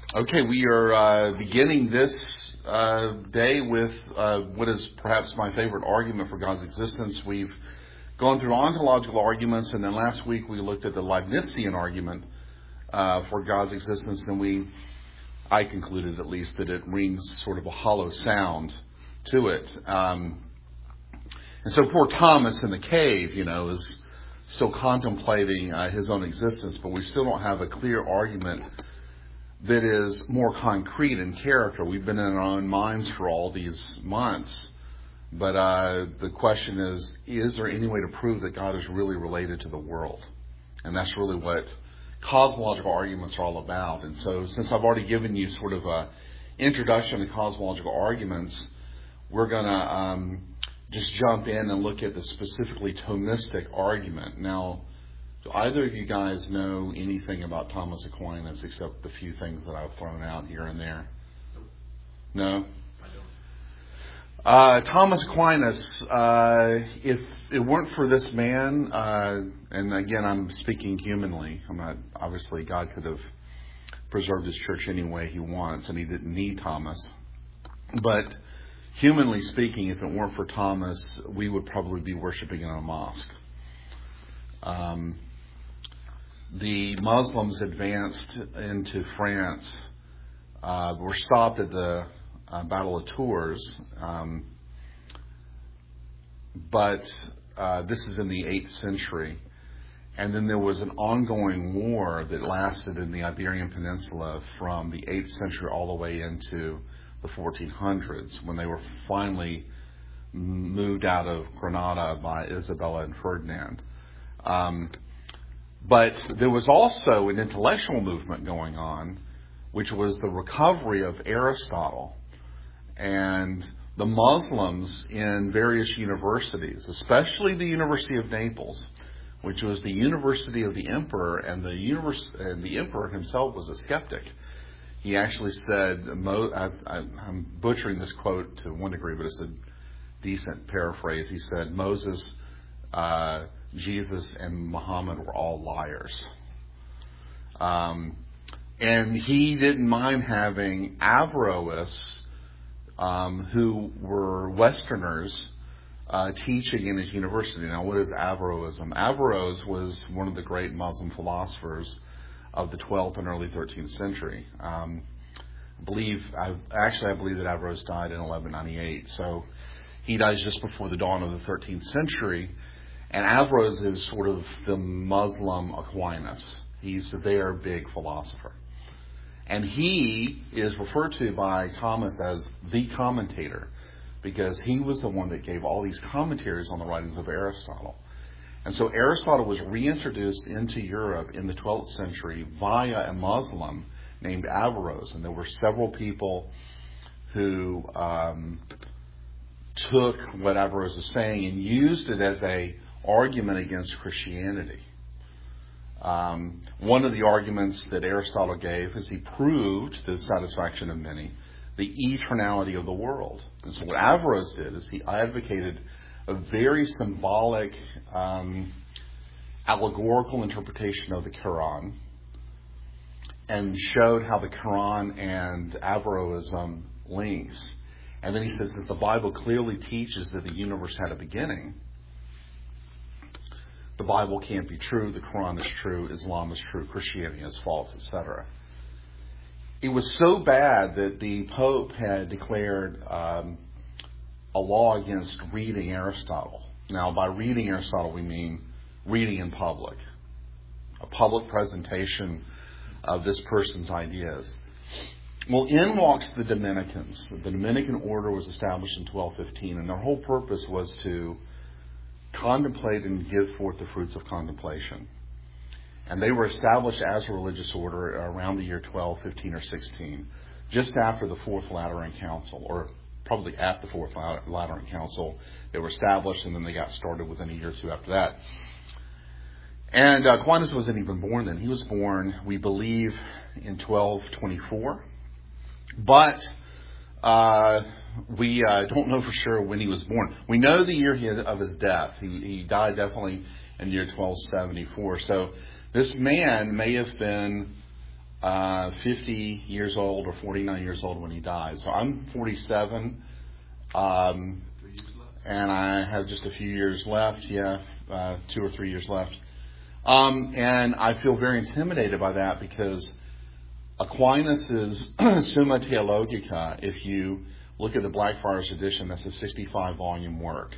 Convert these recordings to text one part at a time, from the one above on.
Okay, we are beginning this day with what is perhaps my favorite argument for God's existence. We've gone through ontological arguments, and then last week we looked at the Leibnizian argument for God's existence, and I concluded at least that it rings sort of a hollow sound to it. And so poor Thomas in the cave, is still contemplating his own existence, but we still don't have a clear argument that is more concrete in character. We've been in our own minds for all these months, but the question is there any way to prove that God is really related to the world? And that's really what cosmological arguments are all about. And so since I've already given you sort of an introduction to cosmological arguments, we're going to just jump in and look at the specifically Thomistic argument. Now, do either of you guys know anything about Thomas Aquinas except the few things that I've thrown out here and there? No? I don't. Thomas Aquinas, if it weren't for this man, and again, I'm speaking humanly. Obviously, God could have preserved his church any way he wants, and he didn't need Thomas. But humanly speaking, if it weren't for Thomas, we would probably be worshiping in a mosque. The Muslims advanced into France, were stopped at the Battle of Tours, but this is in the 8th century. And then there was an ongoing war that lasted in the Iberian Peninsula from the 8th century all the way into the 1400s, when they were finally moved out of Granada by Isabella and Ferdinand. But there was also an intellectual movement going on, which was the recovery of Aristotle. And the Muslims in various universities, especially the University of Naples, which was the university of the emperor, and the emperor himself was a skeptic. He actually said, I'm butchering this quote to one degree, but it's a decent paraphrase. He said, Moses, Jesus, and Muhammad were all liars. And he didn't mind having Averroes, who were Westerners, teaching in his university. Now, what is Averroism? Averroes was one of the great Muslim philosophers of the 12th and early 13th century. I believe that Averroes died in 1198. So he dies just before the dawn of the 13th century. And Averroes is sort of the Muslim Aquinas. He's their big philosopher. And he is referred to by Thomas as the commentator, because he was the one that gave all these commentaries on the writings of Aristotle. And so Aristotle was reintroduced into Europe in the 12th century via a Muslim named Averroes. And there were several people who took what Averroes was saying and used it as a argument against Christianity. One of the arguments that Aristotle gave is he proved, to the satisfaction of many, the eternality of the world. And so what Averroes did is he advocated a very symbolic, allegorical interpretation of the Quran, and showed how the Quran and Averroism links. And then he says that the Bible clearly teaches that the universe had a beginning. The Bible can't be true, the Quran is true, Islam is true, Christianity is false, etc. It was so bad that the Pope had declared a law against reading Aristotle. Now, by reading Aristotle, we mean reading in public. A public presentation of this person's ideas. Well, in walks the Dominicans. The Dominican order was established in 1215, and their whole purpose was to contemplate and give forth the fruits of contemplation. And they were established as a religious order around the year 12, 15, or 16, just after the Fourth Lateran Council, or probably at the Fourth Lateran Council. They were established, and then they got started within a year or two after that. And Aquinas wasn't even born then. He was born, we believe, in 1224. But we don't know for sure when he was born. We know the year of his death. He died definitely in the year 1274. So this man may have been 50 years old or 49 years old when he died. So I'm 47, and I have just a few years left. 2 or 3 years left. And I feel very intimidated by that because Aquinas' Summa Theologica, if you look at the Blackfriars edition, that's a 65-volume work.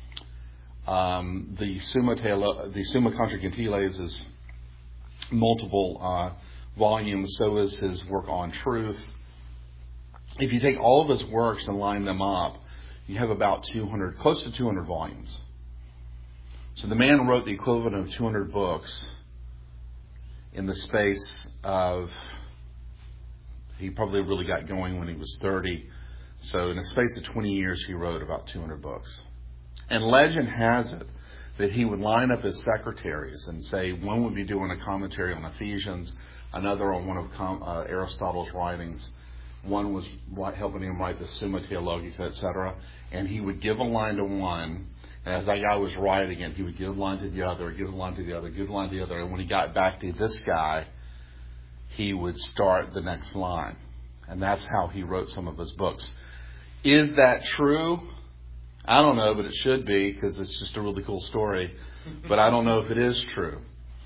The Summa Contra Gentiles is multiple volumes, so is his work on truth. If you take all of his works and line them up, you have about close to 200 volumes. So the man wrote the equivalent of 200 books in the space of, he probably really got going when he was 30. So in the space of 20 years, he wrote about 200 books. And legend has it that he would line up his secretaries and say one would be doing a commentary on Ephesians, another on one of Aristotle's writings, one was helping him write the Summa Theologica, etc. And he would give a line to one, and as that guy was writing it, he would give a line to the other, give a line to the other, give a line to the other. And when he got back to this guy, he would start the next line. And that's how he wrote some of his books. Is that true? I don't know, but it should be because it's just a really cool story. But I don't know if it is true.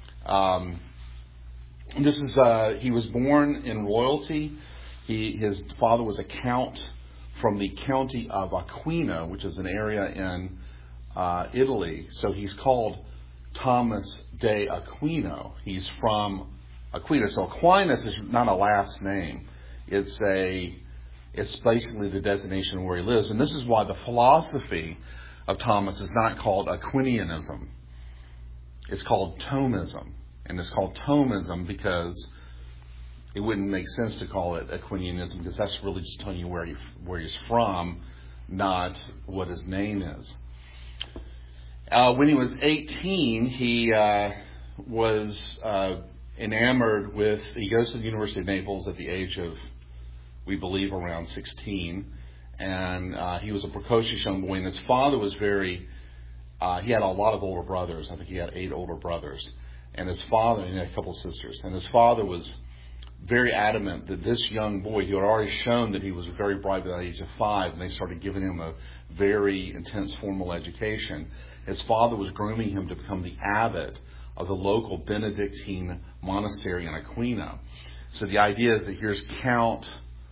He was born in royalty. His father was a count from the county of Aquino, which is an area in Italy. So he's called Thomas de Aquino. He's from Aquino. So Aquinas is not a last name. It's basically the designation where he lives. And this is why the philosophy of Thomas is not called Aquinianism. It's called Thomism. And it's called Thomism because it wouldn't make sense to call it Aquinianism because that's really just telling you where he's from, not what his name is. When he was 18, he was enamored with, he goes to the University of Naples at the age of, we believe, around 16. And he was a precocious young boy. And his father was he had a lot of older brothers. I think he had 8 older brothers. And his father, he had a couple of sisters. And his father was very adamant that this young boy, he had already shown that he was very bright by the age of 5, and they started giving him a very intense formal education. His father was grooming him to become the abbot of the local Benedictine monastery in Aquino. So the idea is that here's the Count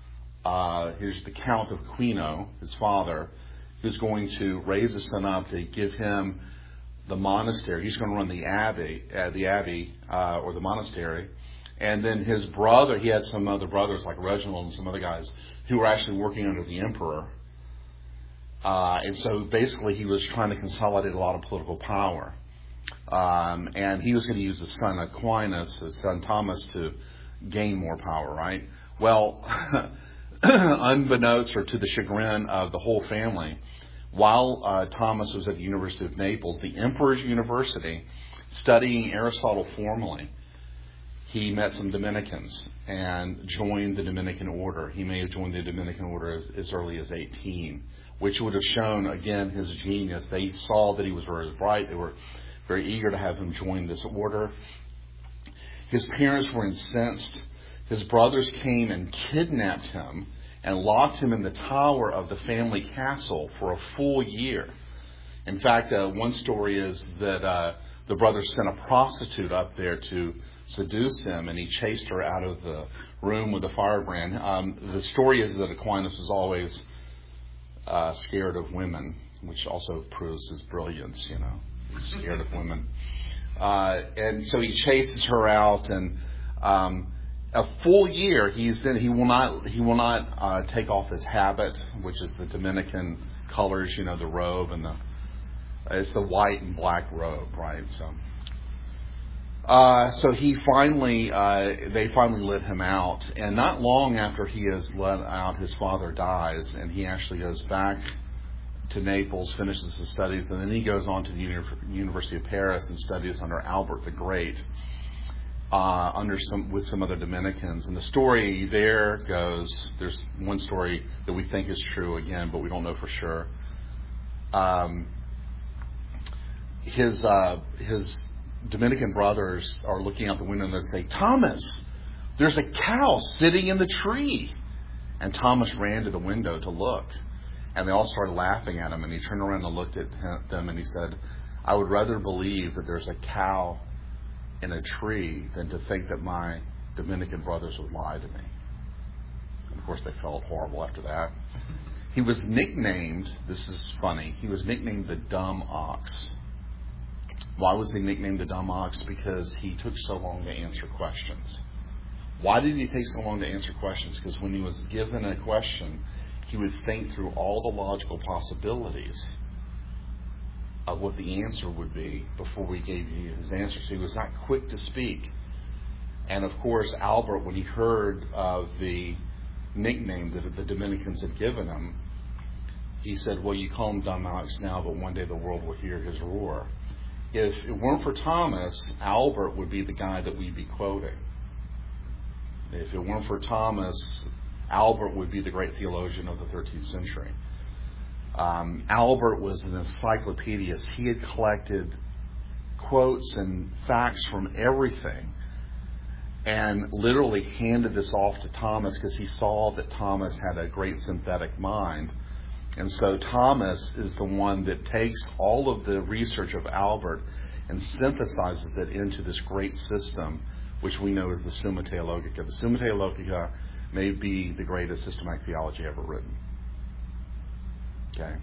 of Aquino, his father, who's going to raise his son up to give him the monastery. He's going to run the abbey or the monastery. And then his brother, he had some other brothers like Reginald and some other guys who were actually working under the emperor. And so basically he was trying to consolidate a lot of political power. And he was going to use his son Aquinas, his son Thomas, to gain more power, right? Well, unbeknownst or to the chagrin of the whole family, while Thomas was at the University of Naples, the Emperor's University, studying Aristotle formally, he met some Dominicans and joined the Dominican order. He may have joined the Dominican order as early as 18, which would have shown, again, his genius. They saw that he was very bright. They were very eager to have him join this order. His parents were incensed. His brothers came and kidnapped him and locked him in the tower of the family castle for a full year. In fact, one story is that the brothers sent a prostitute up there to seduce him, and he chased her out of the room with a firebrand. The story is that Aquinas was always scared of women, which also proves his brilliance, He's scared of women. And so he chases her out, and a full year he will not take off his habit, which is the Dominican colors, the robe, and it's the white and black robe, right? So they finally let him out, and not long after he is let out, his father dies, and he actually goes back to Naples, finishes his studies, and then he goes on to the University of Paris and studies under Albert the Great, with some other Dominicans. And the story there goes, there's one story that we think is true again, but we don't know for sure. His Dominican brothers are looking out the window and they say, "Thomas, there's a cow sitting in the tree. And Thomas ran to the window to look. And they all started laughing at him. And he turned around and looked at them and he said, I would rather believe that there's a cow in a tree than to think that my Dominican brothers would lie to me. And of course, they felt horrible after that. He was nicknamed, this is funny, he was nicknamed the dumb ox. Why was he nicknamed the dumb ox? Because he took so long to answer questions. Why did he take so long to answer questions? Because when he was given a question, he would think through all the logical possibilities of what the answer would be before he gave you his answer. So he was not quick to speak. And of course, Albert, when he heard of the nickname that the Dominicans had given him, he said, well, you call him dumb ox now, but one day the world will hear his roar. If it weren't for Thomas, Albert would be the guy that we'd be quoting. If it weren't for Thomas, Albert would be the great theologian of the 13th century. Albert was an encyclopedist. He had collected quotes and facts from everything and literally handed this off to Thomas because he saw that Thomas had a great synthetic mind. And so Thomas is the one that takes all of the research of Albert and synthesizes it into this great system, which we know as the Summa Theologica. The Summa Theologica may be the greatest systematic theology ever written. Okay?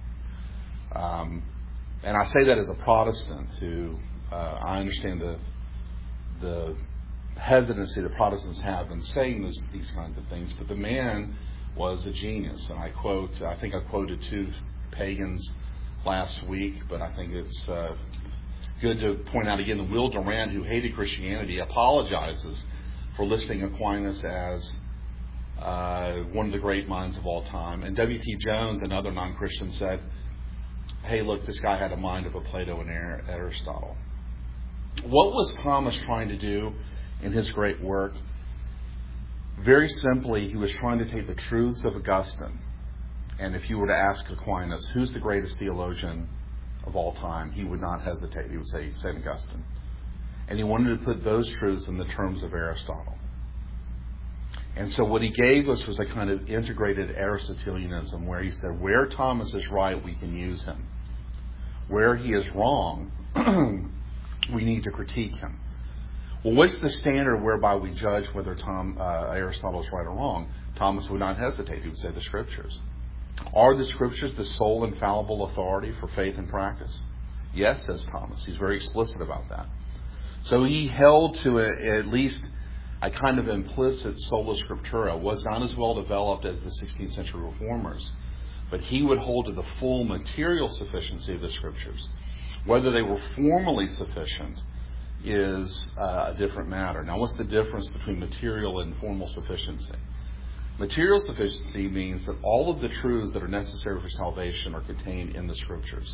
And I say that as a Protestant who I understand the hesitancy that Protestants have in saying these kinds of things, but the man was a genius. And I think I quoted two pagans last week, but I think it's good to point out again that Will Durant, who hated Christianity, apologizes for listing Aquinas as one of the great minds of all time. And W.T. Jones, another non-Christian, said, hey, look, this guy had a mind of a Plato and Aristotle. What was Thomas trying to do in his great work? Very simply, he was trying to take the truths of Augustine. And if you were to ask Aquinas, who's the greatest theologian of all time, he would not hesitate. He would say St. Augustine. And he wanted to put those truths in the terms of Aristotle. And so what he gave us was a kind of integrated Aristotelianism where he said, where Thomas is right, we can use him. Where he is wrong, we need to critique him. Well, what's the standard whereby we judge whether Aristotle is right or wrong? Thomas would not hesitate. He would say the Scriptures. Are the Scriptures the sole infallible authority for faith and practice? Yes, says Thomas. He's very explicit about that. So he held to at least a kind of implicit sola scriptura. Was not as well developed as the 16th century reformers, but he would hold to the full material sufficiency of the Scriptures. Whether they were formally sufficient is a different matter. Now, what's the difference between material and formal sufficiency? Material sufficiency means that all of the truths that are necessary for salvation are contained in the Scriptures.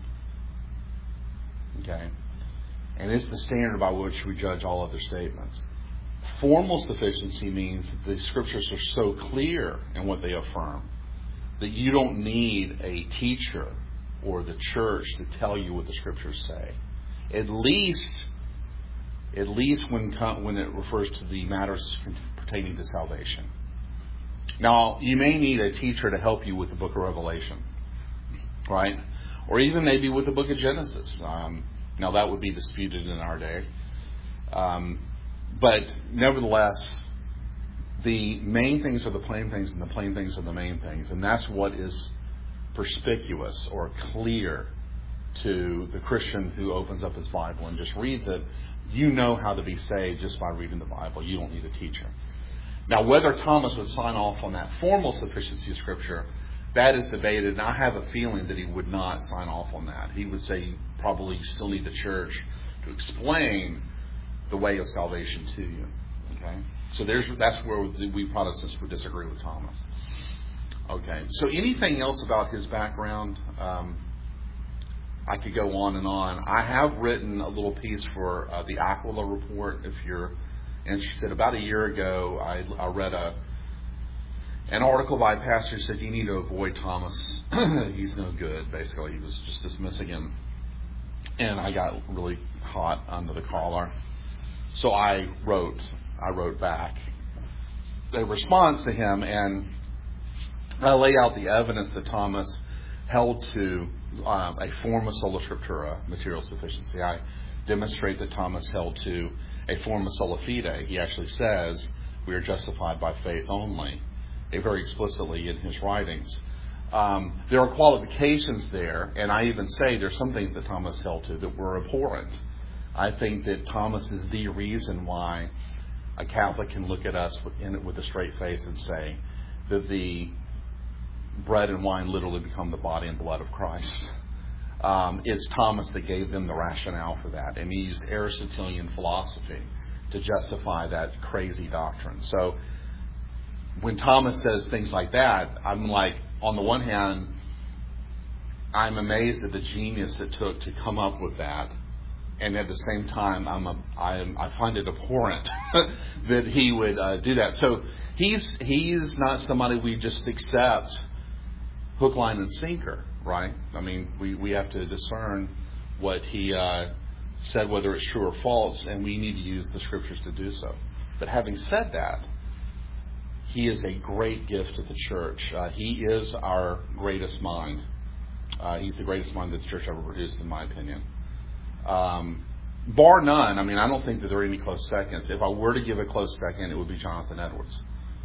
Okay? And it's the standard by which we judge all other statements. Formal sufficiency means that the Scriptures are so clear in what they affirm that you don't need a teacher or the church to tell you what the Scriptures say. At least when it refers to the matters pertaining to salvation. Now, you may need a teacher to help you with the book of Revelation, right? Or even maybe with the book of Genesis. Now, that would be disputed in our day. But nevertheless, the main things are the plain things and the plain things are the main things. And that's what is perspicuous or clear to the Christian who opens up his Bible and just reads it. You know how to be saved just by reading the Bible. You don't need a teacher. Now, whether Thomas would sign off on that formal sufficiency of Scripture, that is debated, and I have a feeling that he would not sign off on that. He would say probably you still need the church to explain the way of salvation to you. Okay? So that's where we Protestants would disagree with Thomas. Okay. So anything else about his background? I could go on and on. I have written a little piece for the Aquila Report, if you're interested. About a year ago, I read an article by a pastor who said, you need to avoid Thomas. He's no good, basically. He was just dismissing him. And I got really hot under the collar. So I wrote back a response to him, and I lay out the evidence that Thomas held to a forma sola scriptura, material sufficiency. I demonstrate that Thomas held to a forma sola fide. He actually says we are justified by faith only, very explicitly in his writings. There are qualifications there, and I even say there's some things that Thomas held to that were abhorrent. I think that Thomas is the reason why a Catholic can look at us with a straight face and say that the bread and wine literally become the body and blood of Christ. It's Thomas that gave them the rationale for that, and he used Aristotelian philosophy to justify that crazy doctrine. So when Thomas says things like that, I'm like, on the one hand, I'm amazed at the genius it took to come up with that, and at the same time, I find it abhorrent that he would do that. So he's not somebody we just accept hook, line, and sinker, right? I mean, we have to discern what he said, whether it's true or false, and we need to use the Scriptures to do so. But having said that, he is a great gift to the church. He is our greatest mind. He's the greatest mind that the church ever produced, in my opinion. Bar none, I mean, I don't think that there are any close seconds. If I were to give a close second, it would be Jonathan Edwards.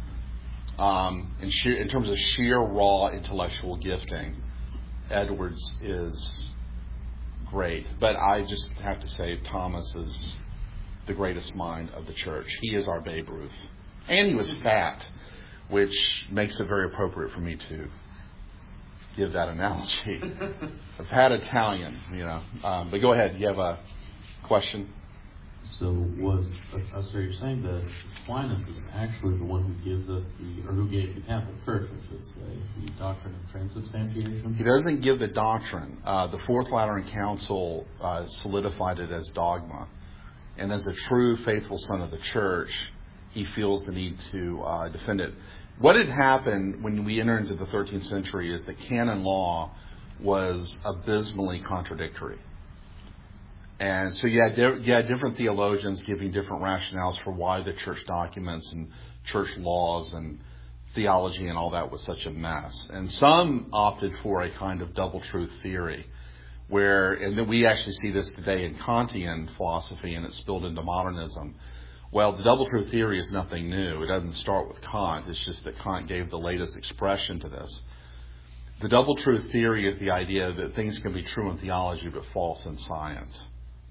In terms of sheer, raw intellectual gifting, Edwards is great. But I just have to say Thomas is the greatest mind of the church. He is our Babe Ruth. And he was fat, which makes it very appropriate for me to give that analogy. I've had Italian, but go ahead. You have a question? So you're saying that Aquinas is actually the one who gives us who gave the Catholic Church, I should say, the doctrine of transubstantiation? He doesn't give the doctrine. The Fourth Lateran Council solidified it as dogma. And as a true faithful son of the church, he feels the need to defend it. What had happened when we entered into the 13th century is that canon law was abysmally contradictory. And so you had different theologians giving different rationales for why the church documents and church laws and theology and all that was such a mess. And some opted for a kind of double truth theory, and then we actually see this today in Kantian philosophy, and it's spilled into modernism. Well, the double truth theory is nothing new. It doesn't start with Kant. It's just that Kant gave the latest expression to this. The double truth theory is the idea that things can be true in theology but false in science.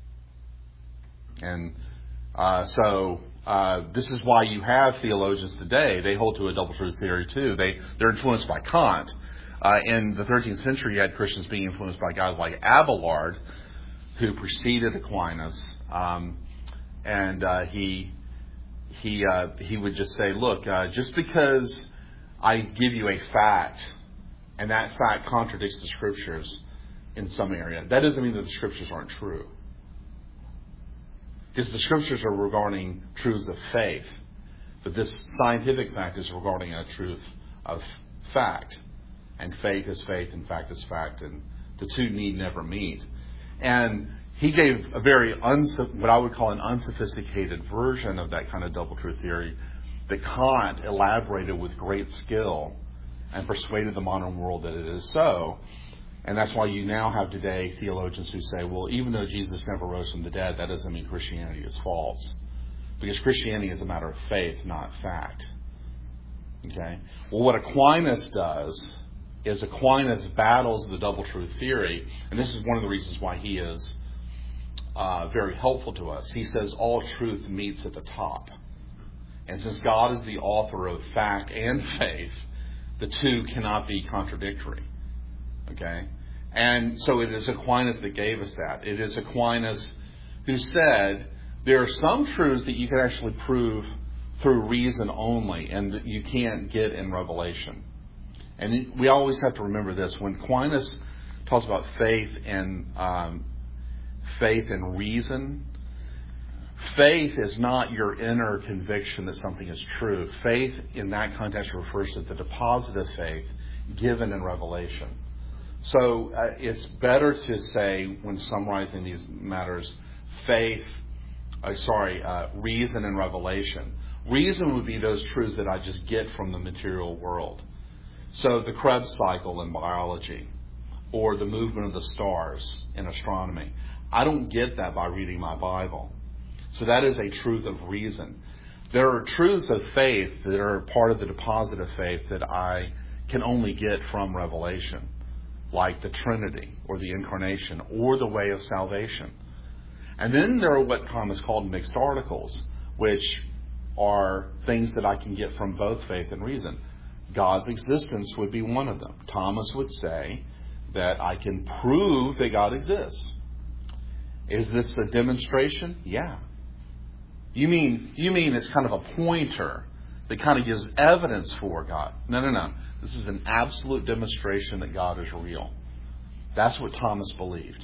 And so this is why you have theologians today. They hold to a double truth theory too. They're influenced by Kant. In the 13th century, you had Christians being influenced by guys like Abelard, who preceded Aquinas. And he would just say, look, just because I give you a fact, and that fact contradicts the Scriptures in some area, that doesn't mean that the Scriptures aren't true. Because the Scriptures are regarding truths of faith, but this scientific fact is regarding a truth of fact. And faith is faith, and fact is fact, and the two need never meet. And he gave a very, what I would call an unsophisticated version of that kind of double truth theory that Kant elaborated with great skill and persuaded the modern world that it is so. And that's why you now have today theologians who say, well, even though Jesus never rose from the dead, that doesn't mean Christianity is false. Because Christianity is a matter of faith, not fact. Okay? Well, what Aquinas does is Aquinas battles the double truth theory, and this is one of the reasons why he is very helpful to us. He says all truth meets at the top. And since God is the author of fact and faith, the two cannot be contradictory. Okay? And so it is Aquinas that gave us that. It is Aquinas who said there are some truths that you can actually prove through reason only and that you can't get in revelation. And we always have to remember this. When Aquinas talks about faith and reason, faith is not your inner conviction that something is true. Faith in that context refers to the deposit of faith given in revelation. So it's better to say, when summarizing these matters, reason and revelation, Reason would be those truths that I just get from the material world. So the Krebs cycle in biology, or the movement of the stars in astronomy. I don't get that by reading my Bible. So that is a truth of reason. There are truths of faith that are part of the deposit of faith that I can only get from revelation, like the Trinity, or the Incarnation, or the way of salvation. And then there are what Thomas called mixed articles, which are things that I can get from both faith and reason. God's existence would be one of them. Thomas would say that I can prove that God exists. Is this a demonstration? Yeah. You mean it's kind of a pointer that kind of gives evidence for God? No. This is an absolute demonstration that God is real. That's what Thomas believed.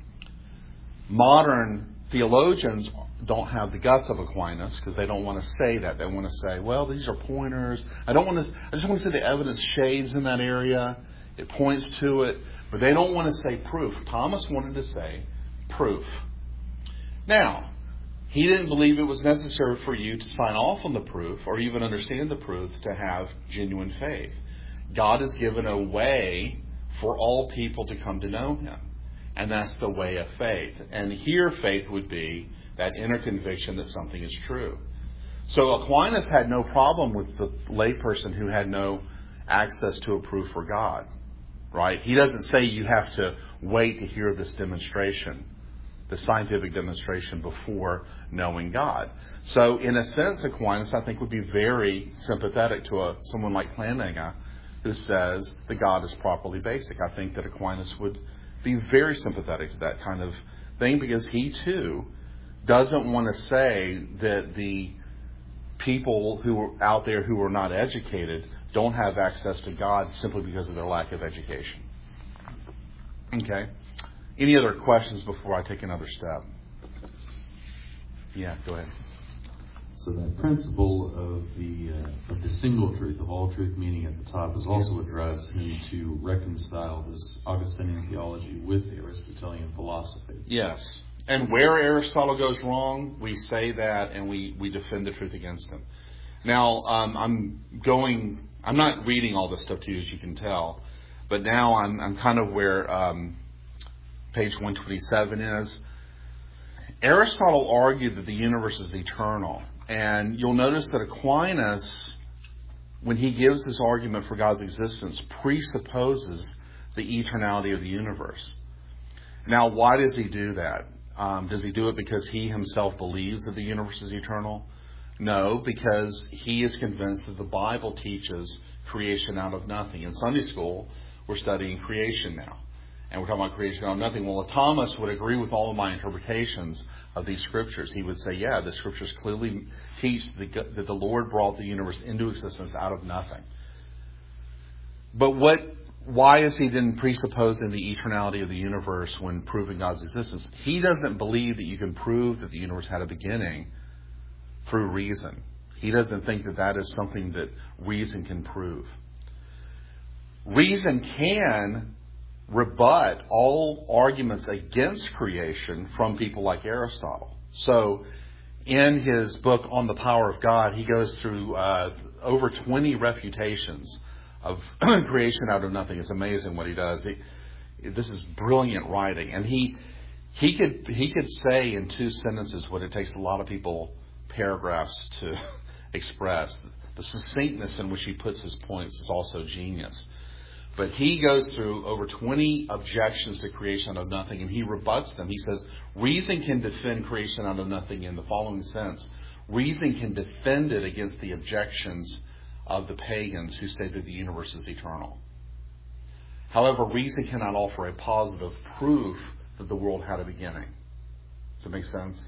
Modern theologians don't have the guts of Aquinas because they don't want to say that. They want to say, well, these are pointers. I just want to say the evidence shades in that area. It points to it. But they don't want to say proof. Thomas wanted to say proof. Now, he didn't believe it was necessary for you to sign off on the proof or even understand the proof to have genuine faith. God has given a way for all people to come to know Him. And that's the way of faith. And here faith would be that inner conviction that something is true. So Aquinas had no problem with the layperson who had no access to a proof for God. Right? He doesn't say you have to wait to hear this demonstration, the scientific demonstration, before knowing God. So in a sense, Aquinas, I think, would be very sympathetic to someone like Plantinga, who says that God is properly basic. I think that Aquinas would be very sympathetic to that kind of thing, because he too doesn't want to say that the people who are out there who are not educated don't have access to God simply because of their lack of education. Okay. Any other questions before I take another step? Yeah, go ahead. So that principle of the single truth, of all truth meaning at the top, is also what drives him to reconcile this Augustinian theology with the Aristotelian philosophy. Yes. And where Aristotle goes wrong, we say that and we defend the truth against him. Now, I'm not reading all this stuff to you, as you can tell, but now I'm kind of where page 127 is. Aristotle argued that the universe is eternal. And you'll notice that Aquinas, when he gives his argument for God's existence, presupposes the eternality of the universe. Now, why does he do that? Does he do it because he himself believes that the universe is eternal? No, because he is convinced that the Bible teaches creation out of nothing. In Sunday school, we're studying creation now. And we're talking about creation out of nothing. Well, Thomas would agree with all of my interpretations of these scriptures. He would say, yeah, the scriptures clearly teach that the Lord brought the universe into existence out of nothing. But why is he then presupposing the eternality of the universe when proving God's existence? He doesn't believe that you can prove that the universe had a beginning through reason. He doesn't think that that is something that reason can prove. Reason can rebut all arguments against creation from people like Aristotle. So in his book On the Power of God, he goes through over 20 refutations of creation out of nothing. It's amazing what he does. This is brilliant writing. And he could say in 2 sentences what it takes a lot of people paragraphs to express. The succinctness in which he puts his points is also genius. But he goes through over 20 objections to creation out of nothing, and he rebuts them. He says, reason can defend creation out of nothing in the following sense. Reason can defend it against the objections of the pagans who say that the universe is eternal. However, reason cannot offer a positive proof that the world had a beginning. Does that make sense?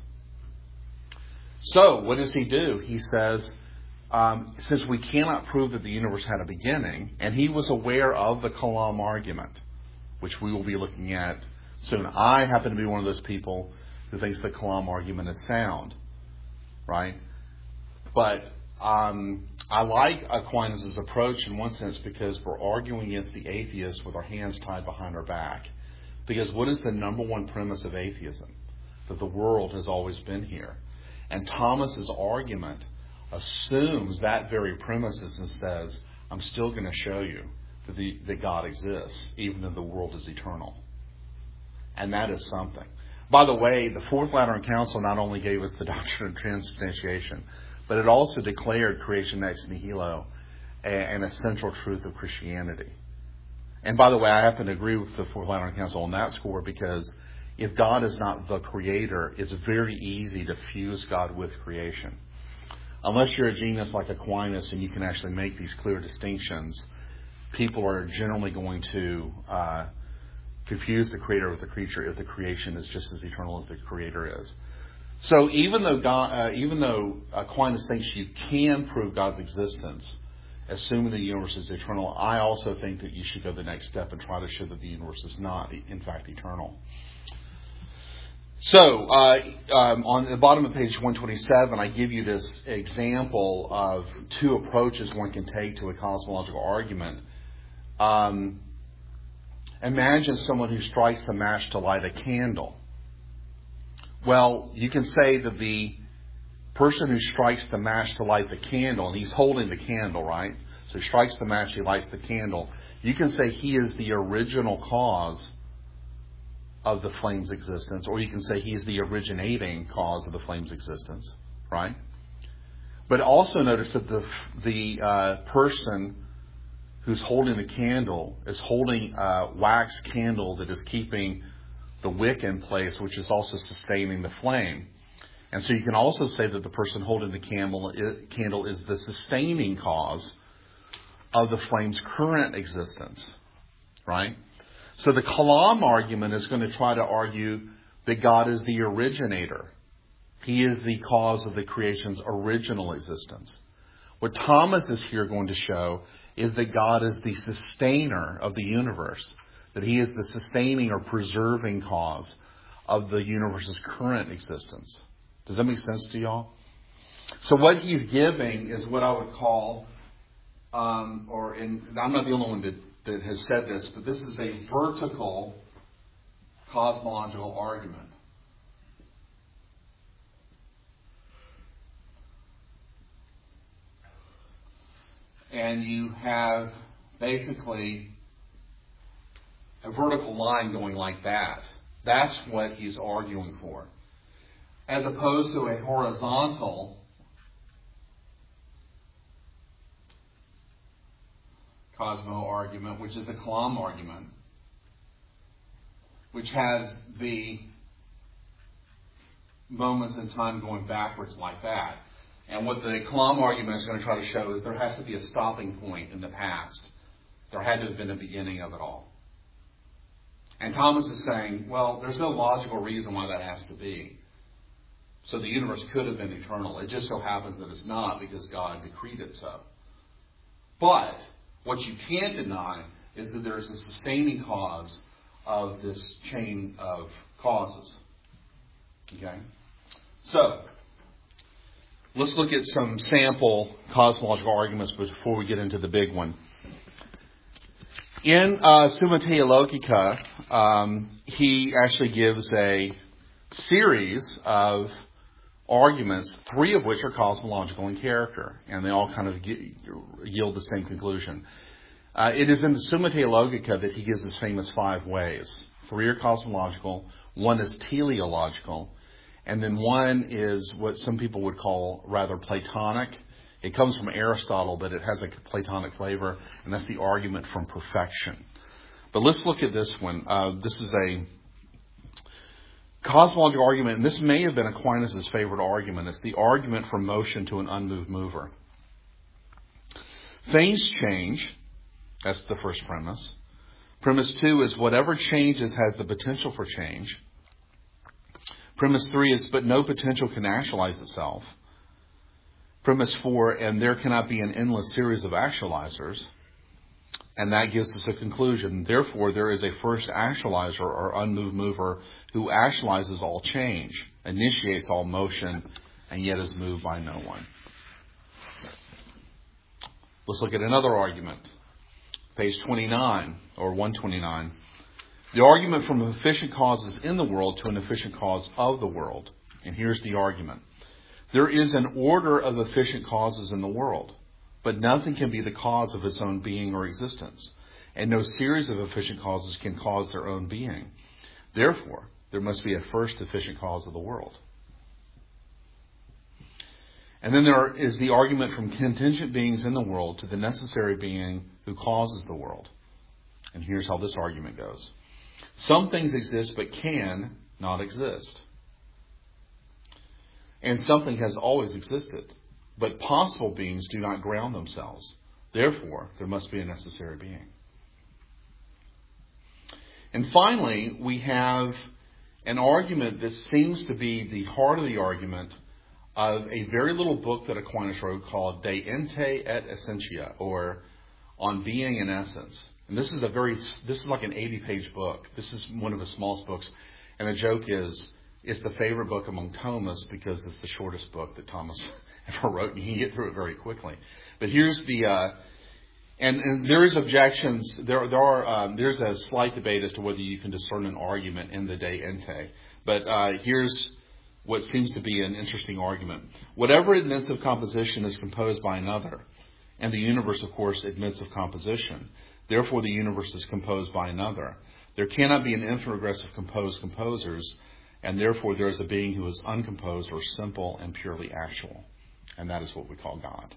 So, what does he do? He says, since we cannot prove that the universe had a beginning, and he was aware of the Kalam argument, which we will be looking at soon. I happen to be one of those people who thinks the Kalam argument is sound, right? But I like Aquinas' approach in one sense because we're arguing against the atheists with our hands tied behind our back. Because what is the number one premise of atheism? That the world has always been here. And Thomas's argument assumes that very premises and says, I'm still going to show you that God exists, even though the world is eternal. And that is something. By the way, the Fourth Lateran Council not only gave us the doctrine of transubstantiation, but it also declared creation ex nihilo an essential truth of Christianity. And by the way, I happen to agree with the Fourth Lateran Council on that score, because if God is not the creator, it's very easy to fuse God with creation. Unless you're a genius like Aquinas and you can actually make these clear distinctions, people are generally going to confuse the creator with the creature if the creation is just as eternal as the creator is. So even though Aquinas thinks you can prove God's existence, assuming the universe is eternal, I also think that you should go the next step and try to show that the universe is not, in fact, eternal. So, on the bottom of page 127, I give you this example of two approaches one can take to a cosmological argument. Imagine someone who strikes a match to light a candle. Well, you can say that the person who strikes the match to light the candle, and he's holding the candle, right? So he strikes the match, he lights the candle. You can say he is the original cause of the flame's existence, or you can say he's the originating cause of the flame's existence, right? But also notice that the person who's holding the candle is holding a wax candle that is keeping the wick in place, which is also sustaining the flame. And so you can also say that the person holding the candle is the sustaining cause of the flame's current existence, right? So the Kalam argument is going to try to argue that God is the originator. He is the cause of the creation's original existence. What Thomas is here going to show is that God is the sustainer of the universe, that he is the sustaining or preserving cause of the universe's current existence. Does that make sense to y'all? So what he's giving is what I would call, I'm not the only one that has said this, but this is a vertical cosmological argument. And you have basically a vertical line going like that. That's what he's arguing for. As opposed to a horizontal cosmo argument, which is the Kalam argument, which has the moments in time going backwards like that. And what the Kalam argument is going to try to show is there has to be a stopping point in the past. There had to have been a beginning of it all. And Thomas is saying, well, there's no logical reason why that has to be. So the universe could have been eternal. It just so happens that it's not because God decreed it so. But what you can't deny is that there is a sustaining cause of this chain of causes. Okay? So, let's look at some sample cosmological arguments before we get into the big one. In Summa Theologica, he actually gives a series of arguments, three of which are cosmological in character, and they all kind of yield the same conclusion. It is in the Summa Theologica that he gives his famous 5 ways. 3 are cosmological, 1 is teleological, and then 1 is what some people would call rather Platonic. It comes from Aristotle, but it has a Platonic flavor, and that's the argument from perfection. But let's look at this one. This is a cosmological argument, and this may have been Aquinas' favorite argument. It's the argument from motion to an unmoved mover. Things change. That's the first premise. Premise 2 is whatever changes has the potential for change. Premise 3 is but no potential can actualize itself. Premise 4, and there cannot be an endless series of actualizers. And that gives us a conclusion. Therefore, there is a first actualizer or unmoved mover who actualizes all change, initiates all motion, and yet is moved by no one. Let's look at another argument. Page 29, or 129. The argument from efficient causes in the world to an efficient cause of the world. And here's the argument. There is an order of efficient causes in the world, but nothing can be the cause of its own being or existence, and no series of efficient causes can cause their own being. Therefore, there must be a first efficient cause of the world. And then there is the argument from contingent beings in the world to the necessary being who causes the world. And here's how this argument goes. Some things exist but can not exist. And something has always existed, but possible beings do not ground themselves. Therefore, there must be a necessary being. And finally, we have an argument that seems to be the heart of the argument of a very little book that Aquinas wrote called De Ente et Essentia, or On Being and Essence. And this is like an 80-page book. This is one of the smallest books. And the joke is, it's the favorite book among Thomists because it's the shortest book that Thomas ever wrote, and you can get through it very quickly. But here's the, and there is objections. There's a slight debate as to whether you can discern an argument in the De Ente. But here's what seems to be an interesting argument. Whatever admits of composition is composed by another, and the universe, of course, admits of composition. Therefore, the universe is composed by another. There cannot be an infinite regress of composed composers, and therefore there is a being who is uncomposed or simple and purely actual. And that is what we call God.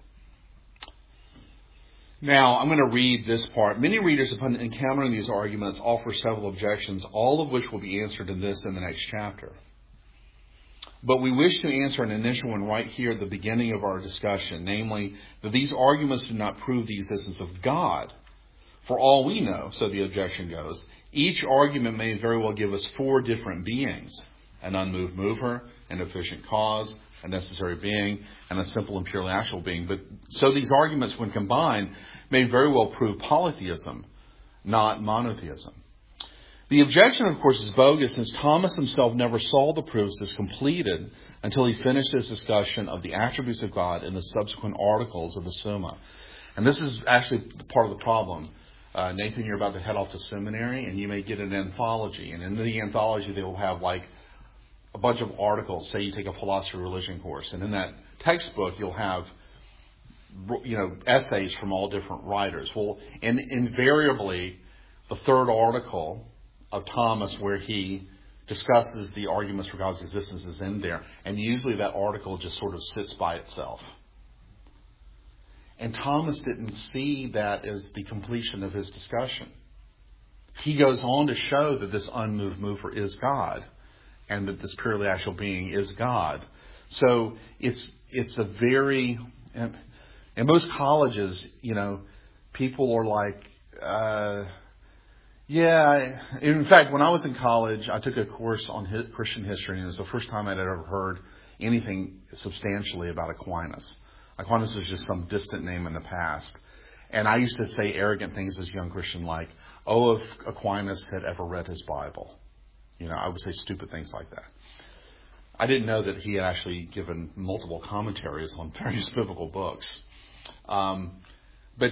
Now, I'm going to read this part. Many readers, upon encountering these arguments, offer several objections, all of which will be answered in this and the next chapter. But we wish to answer an initial one right here at the beginning of our discussion, namely, that these arguments do not prove the existence of God. For all we know, so the objection goes, each argument may very well give us 4 different beings: an unmoved mover, an efficient cause, a necessary being, and a simple and purely actual being. But so these arguments, when combined, may very well prove polytheism, not monotheism. The objection, of course, is bogus, since Thomas himself never saw the proofs as completed until he finished his discussion of the attributes of God in the subsequent articles of the Summa. And this is actually part of the problem. Nathan, you're about to head off to seminary, and you may get an anthology. And in the anthology, they will have like a bunch of articles. Say you take a philosophy of religion course, and in that textbook, you'll have essays from all different writers. Well, and invariably, the third article of Thomas, where he discusses the arguments for God's existence, is in there. And usually that article just sort of sits by itself. And Thomas didn't see that as the completion of his discussion. He goes on to show that this unmoved mover is God, and that this purely actual being is God. So it's a very, in most colleges, people are like, in fact, when I was in college, I took a course on Christian history, and it was the first time I'd ever heard anything substantially about Aquinas. Aquinas was just some distant name in the past. And I used to say arrogant things as a young Christian like, if Aquinas had ever read his Bible. I would say stupid things like that. I didn't know that he had actually given multiple commentaries on various biblical books. But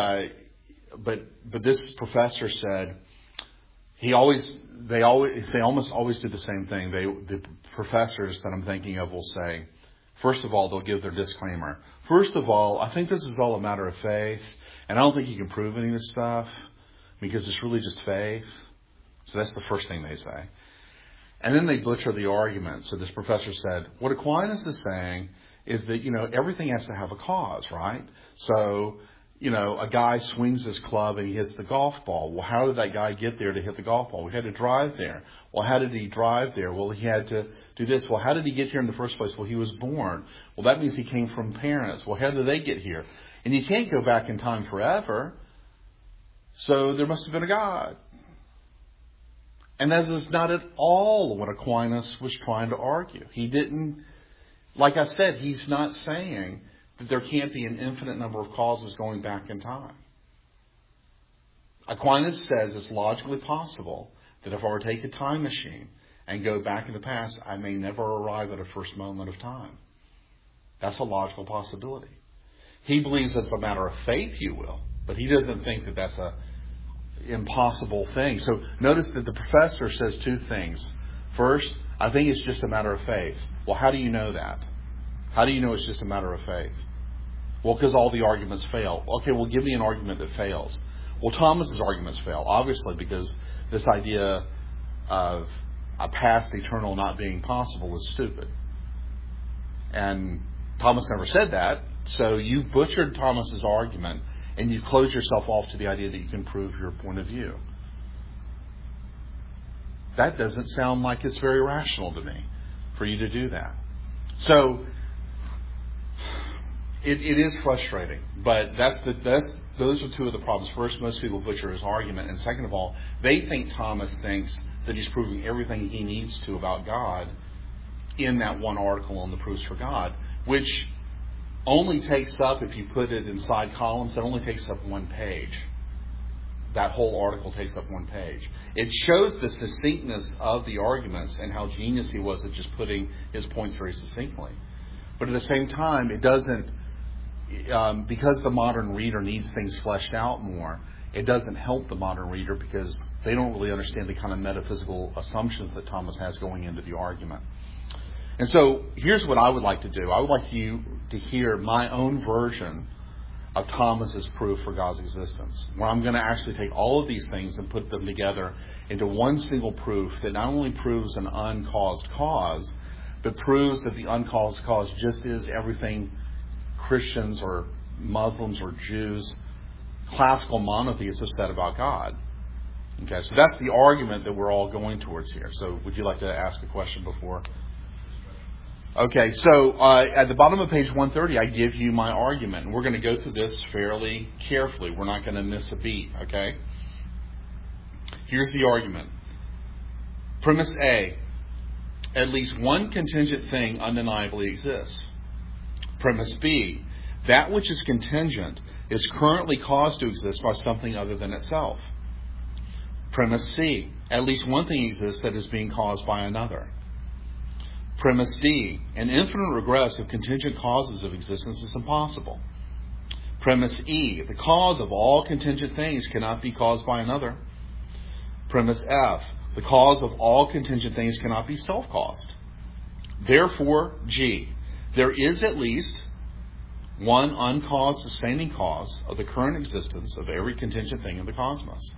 this professor said they almost always do the same thing. The professors that I'm thinking of will say, first of all, they'll give their disclaimer. First of all, I think this is all a matter of faith, and I don't think you can prove any of this stuff because it's really just faith. So that's the first thing they say. And then they butcher the argument. So this professor said, what Aquinas is saying is that, everything has to have a cause, right? So, a guy swings his club and he hits the golf ball. Well, how did that guy get there to hit the golf ball? He had to drive there. Well, how did he drive there? Well, he had to do this. Well, how did he get here in the first place? Well, he was born. Well, that means he came from parents. Well, how did they get here? And you can't go back in time forever. So there must have been a God. And that is not at all what Aquinas was trying to argue. He didn't, like I said, he's not saying that there can't be an infinite number of causes going back in time. Aquinas says it's logically possible that if I were to take a time machine and go back in the past, I may never arrive at a first moment of time. That's a logical possibility. He believes it's a matter of faith, you will, but he doesn't think that that's a impossible thing. So notice that the professor says 2 things. First, I think it's just a matter of faith. Well, how do you know that? How do you know it's just a matter of faith? Well, because all the arguments fail. Okay, well, give me an argument that fails. Well, Thomas's arguments fail, obviously, because this idea of a past eternal not being possible is stupid. And Thomas never said that, so you butchered Thomas's argument, and you close yourself off to the idea that you can prove your point of view. That doesn't sound like it's very rational to me for you to do that. So it is frustrating, but those are two of the problems. First, most people butcher his argument, and second of all, they think Thomas thinks that he's proving everything he needs to about God in that one article on the proofs for God, which only takes up, if you put it in side columns, it only takes up one page. That whole article takes up one page. It shows the succinctness of the arguments and how genius he was at just putting his points very succinctly. But at the same time, it doesn't, because the modern reader needs things fleshed out more, it doesn't help the modern reader because they don't really understand the kind of metaphysical assumptions that Thomas has going into the argument. And so here's what I would like to do. I would like you to hear my own version of Thomas's proof for God's existence, where I'm going to actually take all of these things and put them together into one single proof that not only proves an uncaused cause, but proves that the uncaused cause just is everything Christians or Muslims or Jews, classical monotheists have said about God. Okay, so that's the argument that we're all going towards here. So would you like to ask a question before? Okay, so at the bottom of page 130, I give you my argument. And we're going to go through this fairly carefully. We're not going to miss a beat, okay? Here's the argument. Premise A. At least one contingent thing undeniably exists. Premise B. That which is contingent is currently caused to exist by something other than itself. Premise C. At least one thing exists that is being caused by another. Premise D. An infinite regress of contingent causes of existence is impossible. Premise E. The cause of all contingent things cannot be caused by another. Premise F. The cause of all contingent things cannot be self-caused. Therefore, G. There is at least one uncaused sustaining cause of the current existence of every contingent thing in the cosmos.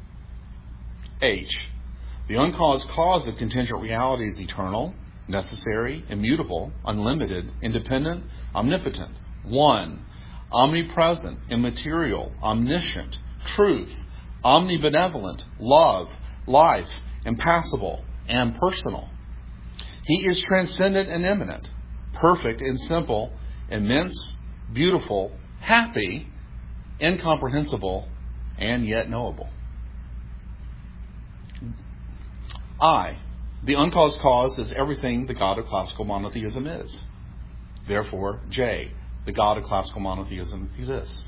H. The uncaused cause of contingent reality is eternal, necessary, immutable, unlimited, independent, omnipotent. 1. Omnipresent, immaterial, omniscient, truth, omnibenevolent, love, life, impassible, and personal. He is transcendent and immanent, perfect and simple, immense, beautiful, happy, incomprehensible, and yet knowable. I. The uncaused cause is everything the God of classical monotheism is. Therefore, J. The God of classical monotheism exists.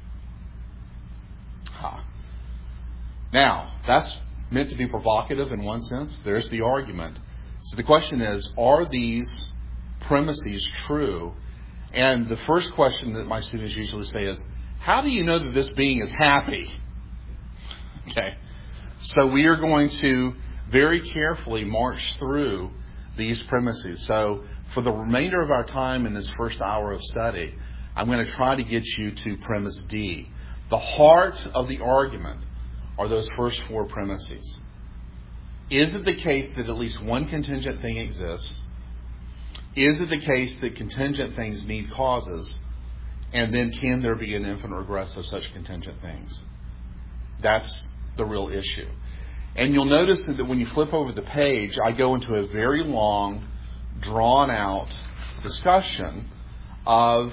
Now, that's meant to be provocative in one sense. There's the argument. So the question is, are these premises true? And the first question that my students usually say is, how do you know that this being is happy? Okay. So we are going to very carefully march through these premises. So for the remainder of our time in this first hour of study, I'm going to try to get you to premise D. The heart of the argument are those first four premises. Is it the case that at least one contingent thing exists? Is it the case that contingent things need causes? And then can there be an infinite regress of such contingent things? That's the real issue. And you'll notice that when you flip over the page, I go into a very long, drawn-out discussion of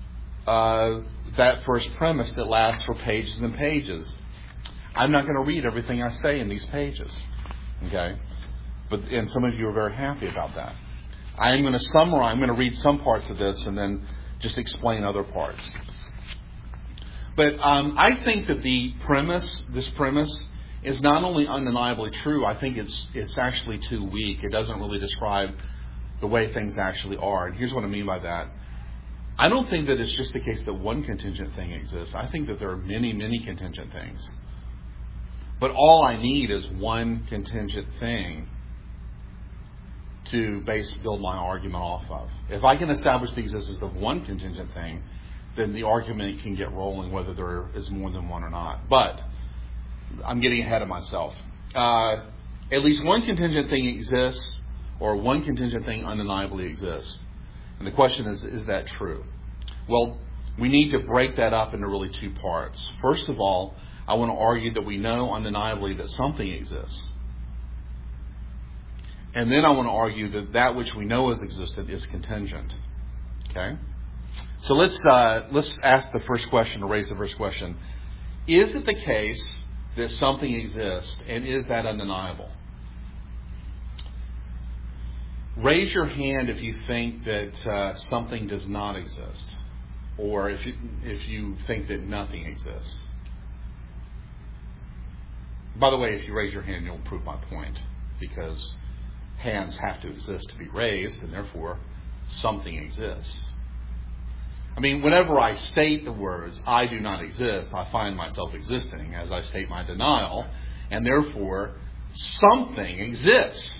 that first premise that lasts for pages and pages. I'm not going to read everything I say in these pages. Okay? And some of you are very happy about that. I'm going to summarize. I'm going to read some parts of this and then just explain other parts. But I think that this premise, is not only undeniably true, I think it's actually too weak. It doesn't really describe the way things actually are. And here's what I mean by that. I don't think that it's just the case that one contingent thing exists. I think that there are many, many contingent things. But all I need is one contingent thing to build my argument off of. If I can establish the existence of one contingent thing, then the argument can get rolling whether there is more than one or not. But I'm getting ahead of myself. At least one contingent thing exists, or one contingent thing undeniably exists. And the question is that true? Well, we need to break that up into really two parts. First of all, I want to argue that we know undeniably that something exists. And then I want to argue that that which we know is existent is contingent. Okay? So let's ask the first question, or raise the first question. Is it the case that something exists, and is that undeniable? Raise your hand if you think that something does not exist, or if you think that nothing exists. By the way, if you raise your hand, you'll prove my point, because hands have to exist to be raised, and therefore something exists. I mean, whenever I state the words, I do not exist, I find myself existing as I state my denial, and therefore something exists.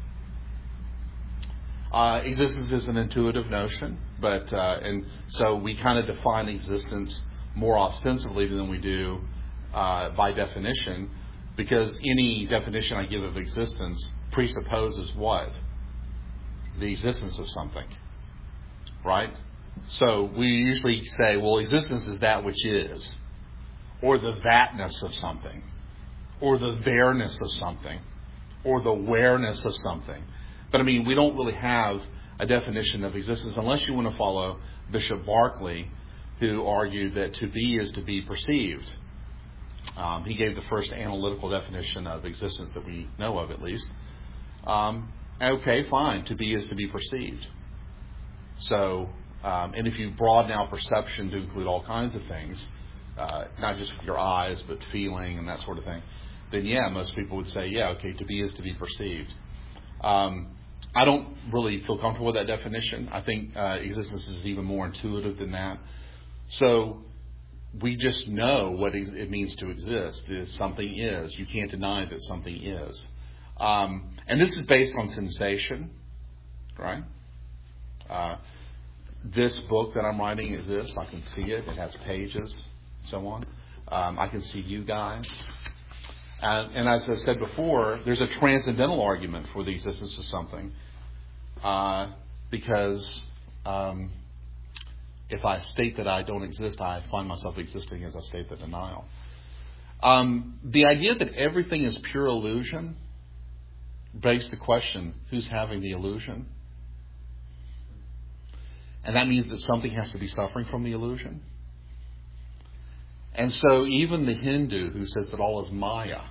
Existence is an intuitive notion, and so we kind of define existence more ostensibly than we do by definition, because any definition I give of existence presupposes what? The existence of something, right? So we usually say, well, existence is that which is, or the thatness of something, or the there-ness of something, or the where-ness of something. But I mean, we don't really have a definition of existence unless you want to follow Bishop Berkeley, who argued that to be is to be perceived. He gave the first analytical definition of existence that we know of, at least. Okay, fine. To be is to be perceived. So, and if you broaden out perception to include all kinds of things, not just with your eyes, but feeling and that sort of thing, then yeah, most people would say, yeah, okay, to be is to be perceived. I don't really feel comfortable with that definition. I think existence is even more intuitive than that. So we just know what it means to exist. Something is. You can't deny that something is. And this is based on sensation, right? This book that I'm writing exists. I can see it. It has pages, so on. I can see you guys. And as I said before, there's a transcendental argument for the existence of something, because if I state that I don't exist, I find myself existing as I state the denial. The idea that everything is pure illusion begs the question, who's having the illusion? And that means that something has to be suffering from the illusion. And so even the Hindu who says that all is Maya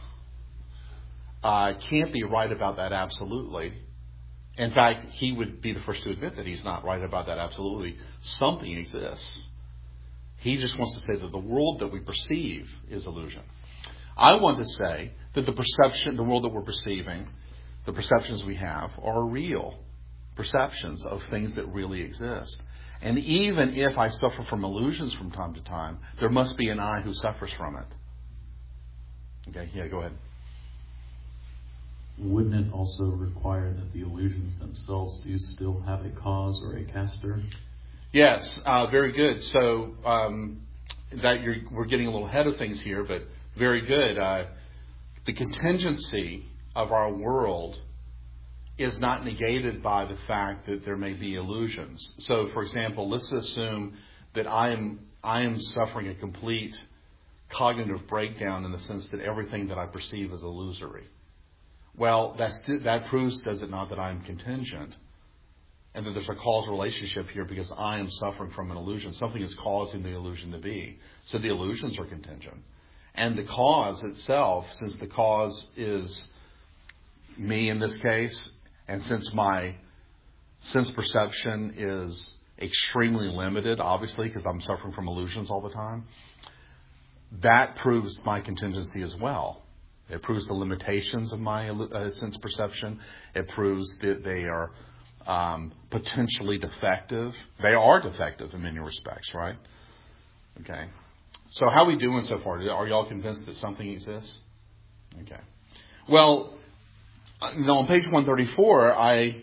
can't be right about that absolutely. In fact, he would be the first to admit that he's not right about that absolutely. Something exists. He just wants to say that the world that we perceive is illusion. I want to say that the world that we're perceiving, the perceptions we have, are real perceptions of things that really exist. And even if I suffer from illusions from time to time, there must be an I who suffers from it. Okay, yeah, go ahead. Wouldn't it also require that the illusions themselves do still have a cause or a caster? Yes, very good. So we're getting a little ahead of things here, but very good. The contingency of our world is not negated by the fact that there may be illusions. So, for example, let's assume that I am suffering a complete cognitive breakdown in the sense that everything that I perceive is illusory. Well, that proves, does it not, that I am contingent, and that there's a causal relationship here because I am suffering from an illusion. Something is causing the illusion to be. So the illusions are contingent. And the cause itself, since the cause is me in this case, and since my sense perception is extremely limited, obviously, because I'm suffering from illusions all the time, that proves my contingency as well. It proves the limitations of my sense perception. It proves that they are potentially defective. They are defective in many respects, right? Okay. So how are we doing so far? Are y'all convinced that something exists? Okay. Well, on page 134, I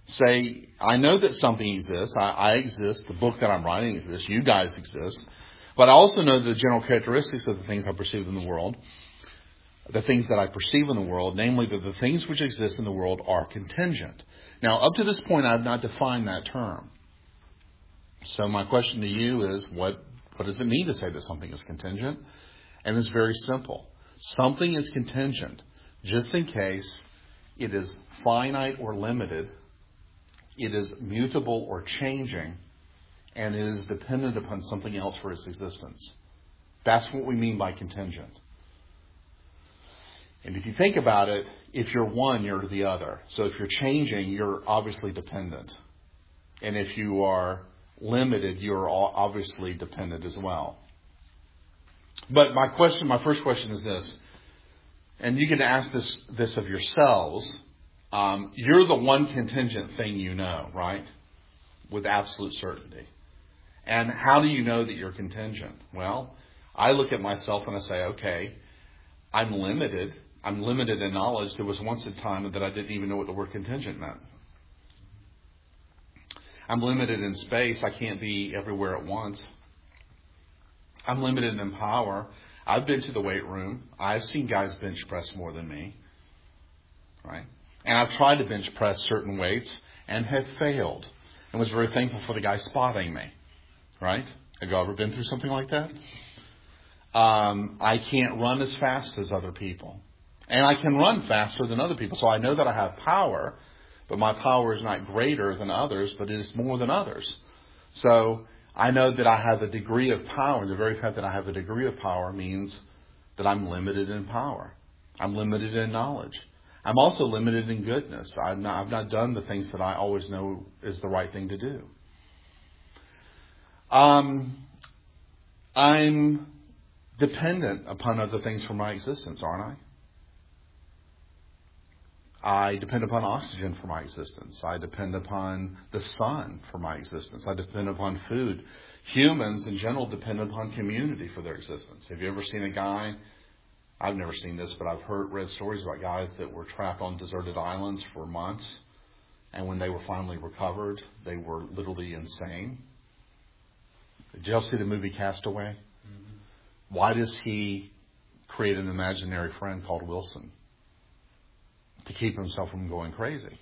Say, I know that something exists. I exist. The book that I'm writing exists. You guys exist. But I also know the general characteristics of the things I perceive in the world. The things that I perceive in the world, namely that the things which exist in the world are contingent. Now, up to this point, I have not defined that term. So my question to you is, what does it mean to say that something is contingent? And it's very simple. Something is contingent just in case it is finite or limited, it is mutable or changing, and it is dependent upon something else for its existence. That's what we mean by contingent. And if you think about it, if you're one, you're the other. So if you're changing, you're obviously dependent. And if you are limited, you're obviously dependent as well. But my first question is this, and you can ask this of yourselves. You're the one contingent thing you know, right? With absolute certainty. And how do you know that you're contingent? Well, I look at myself and I say, okay, I'm limited. I'm limited in knowledge. There was once a time that I didn't even know what the word contingent meant. I'm limited in space. I can't be everywhere at once. I'm limited in power. I've been to the weight room. I've seen guys bench press more than me. Right? And I've tried to bench press certain weights and have failed. And was very thankful for the guy spotting me. Right? Have you ever been through something like that? I can't run as fast as other people. And I can run faster than other people. So I know that I have power, but my power is not greater than others, but it is more than others. So I know that I have a degree of power. The very fact that I have a degree of power means that I'm limited in power. I'm limited in knowledge. I'm also limited in goodness. I've not done the things that I always know is the right thing to do. I'm dependent upon other things for my existence, aren't I? I depend upon oxygen for my existence. I depend upon the sun for my existence. I depend upon food. Humans in general depend upon community for their existence. Have you ever seen a guy? I've never seen this, but I've read stories about guys that were trapped on deserted islands for months. And when they were finally recovered, they were literally insane. Did you all see the movie Castaway? Mm-hmm. Why does he create an imaginary friend called Wilson? To keep himself from going crazy.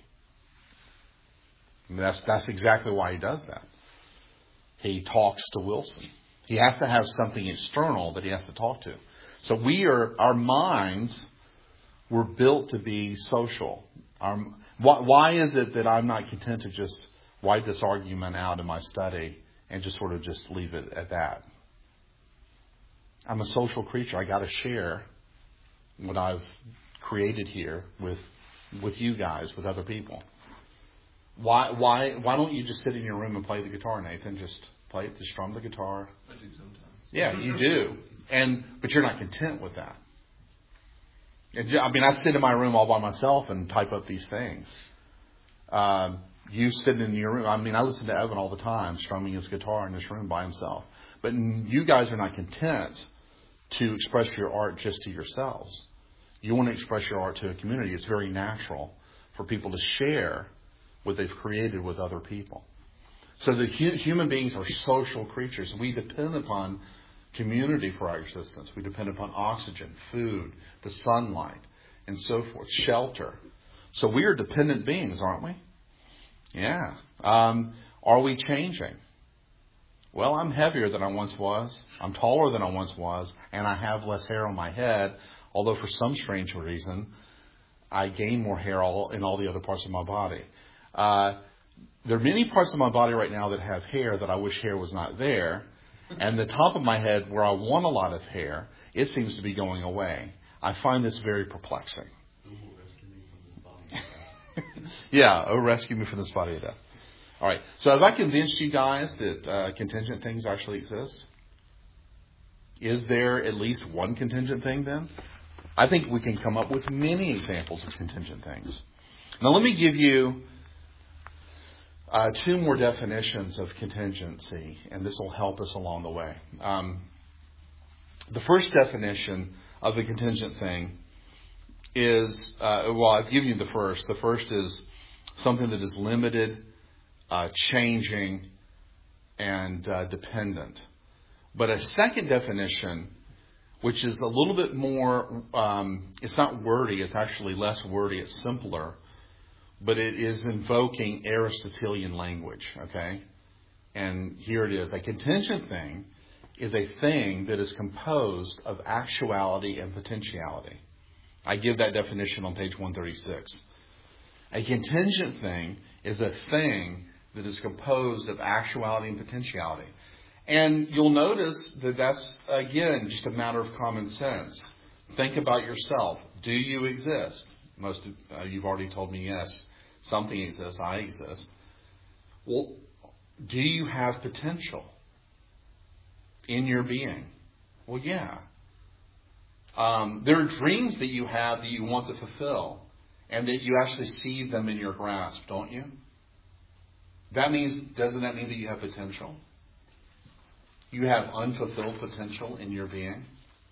I mean, that's exactly why he does that. He talks to Wilson. He has to have something external that he has to talk to. So our minds were built to be social. Why is it that I'm not content to just write this argument out in my study and just sort of just leave it at that? I'm a social creature. I got to share what I've created here with you guys, with other people. Why don't you just sit in your room and play the guitar, Nathan? Just play it, just strum the guitar. I do sometimes. Yeah, you do. But you're not content with that. I sit in my room all by myself and type up these things. You sit in your room. I listen to Evan all the time strumming his guitar in his room by himself. But you guys are not content to express your art just to yourselves. You want to express your art to a community. It's very natural for people to share what they've created with other people. So the human beings are social creatures. We depend upon community for our existence. We depend upon oxygen, food, the sunlight, and so forth, shelter. So we are dependent beings, aren't we? Yeah. Are we changing? Well, I'm heavier than I once was. I'm taller than I once was. And I have less hair on my head. Although for some strange reason, I gain more hair in all the other parts of my body. There are many parts of my body right now that have hair that I wish hair was not there. And the top of my head, where I want a lot of hair, it seems to be going away. I find this very perplexing. Rescue me from this body of death. Yeah, rescue me from this body of death. All right. So have I convinced you guys that contingent things actually exist? Is there at least one contingent thing then? I think we can come up with many examples of contingent things. Now let me give you two more definitions of contingency, and this will help us along the way. The first definition of a contingent thing is, I've given you the first. The first is something that is limited, changing, and dependent. But a second definition, which is a little bit more, it's not wordy, it's actually less wordy, it's simpler, but it is invoking Aristotelian language, okay? And here it is. A contingent thing is a thing that is composed of actuality and potentiality. I give that definition on page 136. A contingent thing is a thing that is composed of actuality and potentiality. And you'll notice that that's, again, just a matter of common sense. Think about yourself. Do you exist? Most of you've already told me yes. Something exists. I exist. Well, do you have potential in your being? Well, yeah. There are dreams that you have that you want to fulfill, and that you actually see them in your grasp, don't you? Doesn't that mean that you have potential? You have unfulfilled potential in your being.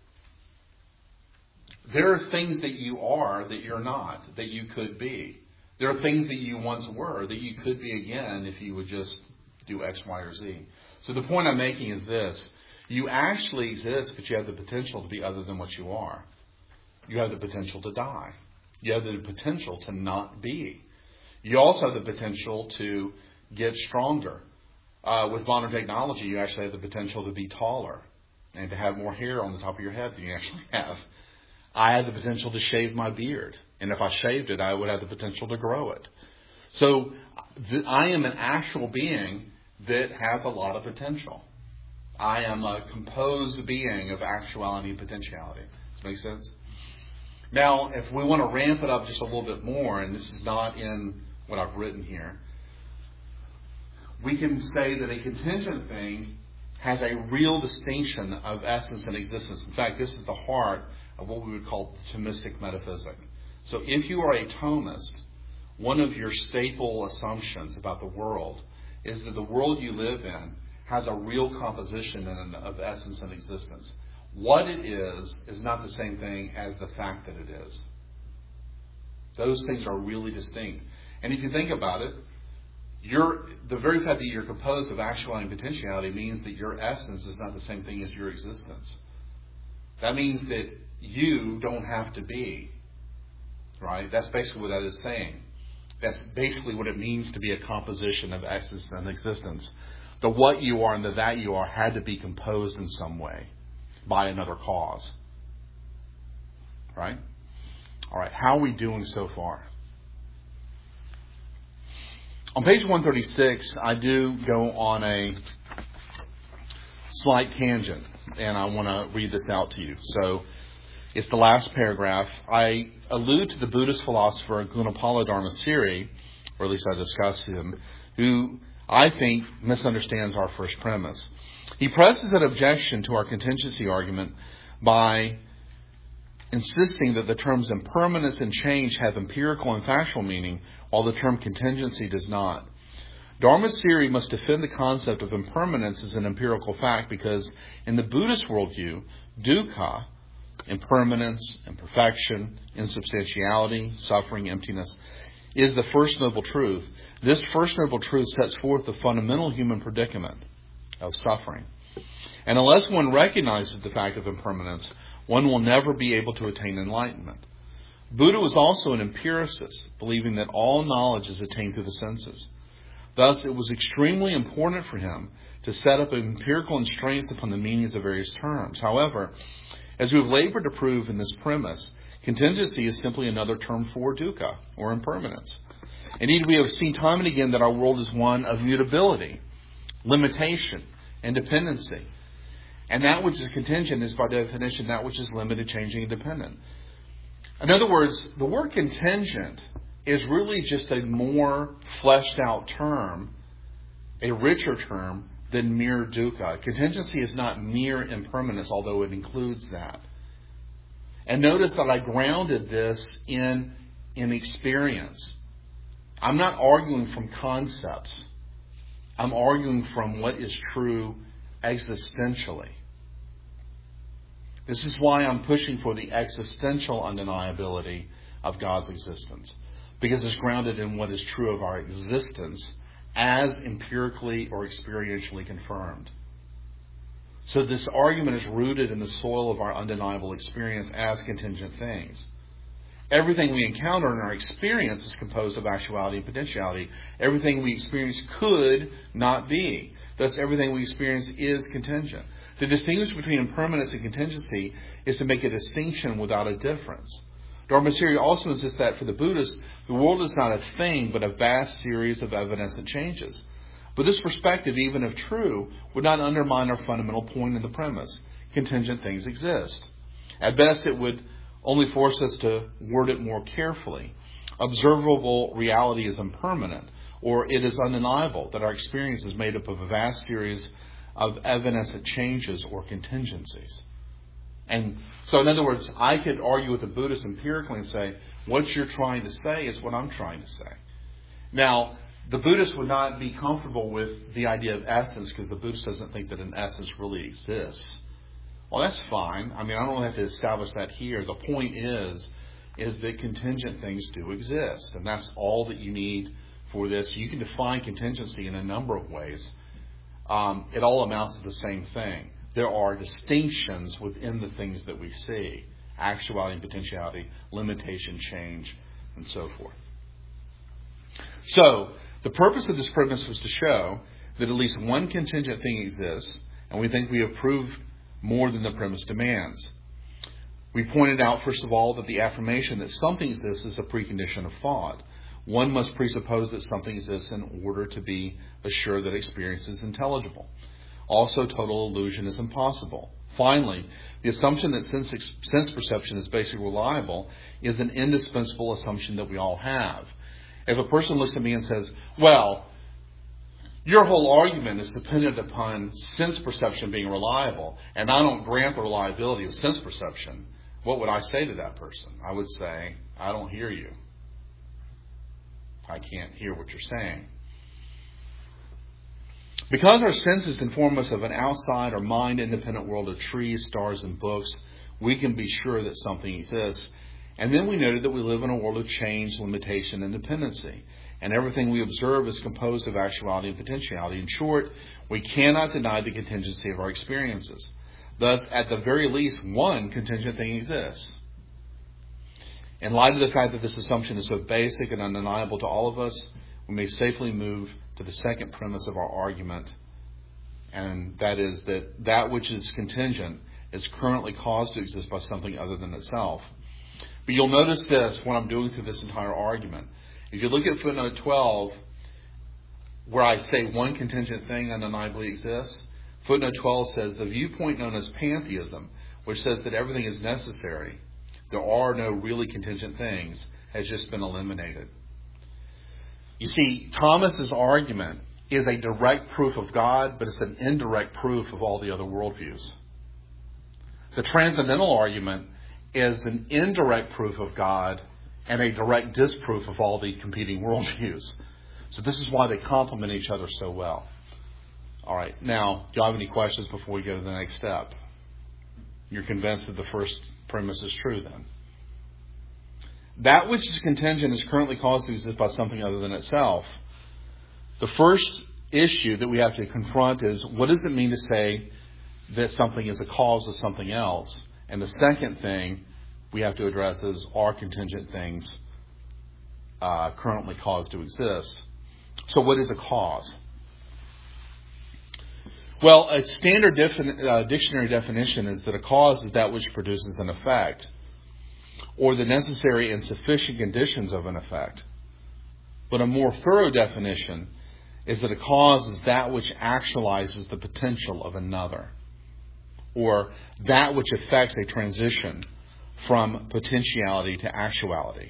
There are things that you are that you're not, that you could be. There are things that you once were that you could be again if you would just do X, Y, or Z. So the point I'm making is this. You actually exist, but you have the potential to be other than what you are. You have the potential to die. You have the potential to not be. You also have the potential to get stronger. With modern technology, you actually have the potential to be taller and to have more hair on the top of your head than you actually have. I had the potential to shave my beard. And if I shaved it, I would have the potential to grow it. So I am an actual being that has a lot of potential. I am a composed being of actuality and potentiality. Does that make sense? Now, if we want to ramp it up just a little bit more, and this is not in what I've written here, we can say that a contingent thing has a real distinction of essence and existence. In fact, this is the heart of what we would call the Thomistic metaphysic. So if you are a Thomist, one of your staple assumptions about the world is that the world you live in has a real composition of essence and existence. What it is not the same thing as the fact that it is. Those things are really distinct. And if you think about it, the very fact that you're composed of actuality and potentiality means that your essence is not the same thing as your existence. That means that you don't have to be. Right? That's basically what that is saying. That's basically what it means to be a composition of essence and existence. The what you are and the that you are had to be composed in some way by another cause. Right? All right. How are we doing so far? On page 136, I do go on a slight tangent, and I want to read this out to you. So, it's the last paragraph. I allude to the Buddhist philosopher Gunapala Dharmasiri, or at least I discuss him, who I think misunderstands our first premise. He presses an objection to our contingency argument by insisting that the terms impermanence and change have empirical and factual meaning, while the term contingency does not. Dharmasiri must defend the concept of impermanence as an empirical fact because in the Buddhist worldview, dukkha, impermanence, imperfection, insubstantiality, suffering, emptiness, is the first noble truth. This first noble truth sets forth the fundamental human predicament of suffering. And unless one recognizes the fact of impermanence, one will never be able to attain enlightenment. Buddha was also an empiricist, believing that all knowledge is attained through the senses. Thus, it was extremely important for him to set up empirical constraints upon the meanings of various terms. However, as we have labored to prove in this premise, contingency is simply another term for dukkha, or impermanence. Indeed, we have seen time and again that our world is one of mutability, limitation, and dependency. And that which is contingent is, by definition, that which is limited, changing, and dependent. In other words, the word contingent is really just a more fleshed out term, a richer term, than mere dukkha. Contingency is not mere impermanence, although it includes that. And notice that I grounded this in experience. I'm not arguing from concepts. I'm arguing from what is true existentially. This is why I'm pushing for the existential undeniability of God's existence. because it's grounded in what is true of our existence as empirically or experientially confirmed. So this argument is rooted in the soil of our undeniable experience as contingent things. Everything we encounter in our experience is composed of actuality and potentiality. Everything we experience could not be. Thus, everything we experience is contingent. To distinguish between impermanence and contingency is to make a distinction without a difference. Dharmasiri also insists that for the Buddhists, the world is not a thing, but a vast series of evanescent changes. But this perspective, even if true, would not undermine our fundamental point in the premise. Contingent things exist. At best, it would only force us to word it more carefully. Observable reality is impermanent, or it is undeniable that our experience is made up of a vast series of evanescent changes or contingencies. And so, in other words, I could argue with the Buddhist empirically and say, what you're trying to say is what I'm trying to say. Now, the Buddhist would not be comfortable with the idea of essence because the Buddhist doesn't think that an essence really exists. Well, that's fine. I mean, I don't have to establish that here. The point is that contingent things do exist. And that's all that you need for this. You can define contingency in a number of ways. It all amounts to the same thing. There are distinctions within the things that we see. Actuality and potentiality, limitation, change, and so forth. So, the purpose of this premise was to show that at least one contingent thing exists, and we think we have proved more than the premise demands. We pointed out, first of all, that the affirmation that something exists is a precondition of thought. One must presuppose that something exists in order to be assured that experience is intelligible. Also, total illusion is impossible. Finally, the assumption that sense perception is basically reliable is an indispensable assumption that we all have. If a person looks at me and says, well, your whole argument is dependent upon sense perception being reliable, and I don't grant the reliability of sense perception, what would I say to that person? I would say, I don't hear you. I can't hear what you're saying. Because our senses inform us of an outside or mind-independent world of trees, stars, and books, we can be sure that something exists. And then we noted that we live in a world of change, limitation, and dependency. And everything we observe is composed of actuality and potentiality. In short, we cannot deny the contingency of our experiences. Thus, at the very least, one contingent thing exists. In light of the fact that this assumption is so basic and undeniable to all of us, we may safely move to the second premise of our argument, and that is that which is contingent is currently caused to exist by something other than itself. But you'll notice this when I'm doing through this entire argument. If you look at footnote 12, where I say one contingent thing undeniably exists, footnote 12 says the viewpoint known as pantheism, which says that everything is necessary, there are no really contingent things, has just been eliminated. You see, Thomas's argument is a direct proof of God, but it's an indirect proof of all the other worldviews. The transcendental argument is an indirect proof of God and a direct disproof of all the competing worldviews. So this is why they complement each other so well. All right, now, do you have any questions before we go to the next step? You're convinced that the first premise is true then? That which is contingent is currently caused to exist by something other than itself. The first issue that we have to confront is, what does it mean to say that something is a cause of something else? And the second thing we have to address is, are contingent things currently caused to exist? So what is a cause? Well, a standard dictionary definition is that a cause is that which produces an effect, or the necessary and sufficient conditions of an effect. But a more thorough definition is that a cause is that which actualizes the potential of another, or that which affects a transition from potentiality to actuality.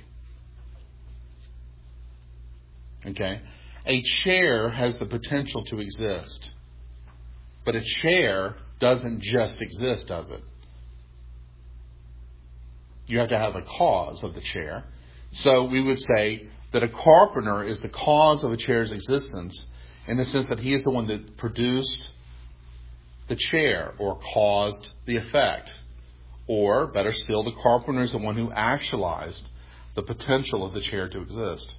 Okay? A chair has the potential to exist, but a chair doesn't just exist, does it? You have to have a cause of the chair. So we would say that a carpenter is the cause of a chair's existence in the sense that he is the one that produced the chair or caused the effect. Or, better still, the carpenter is the one who actualized the potential of the chair to exist.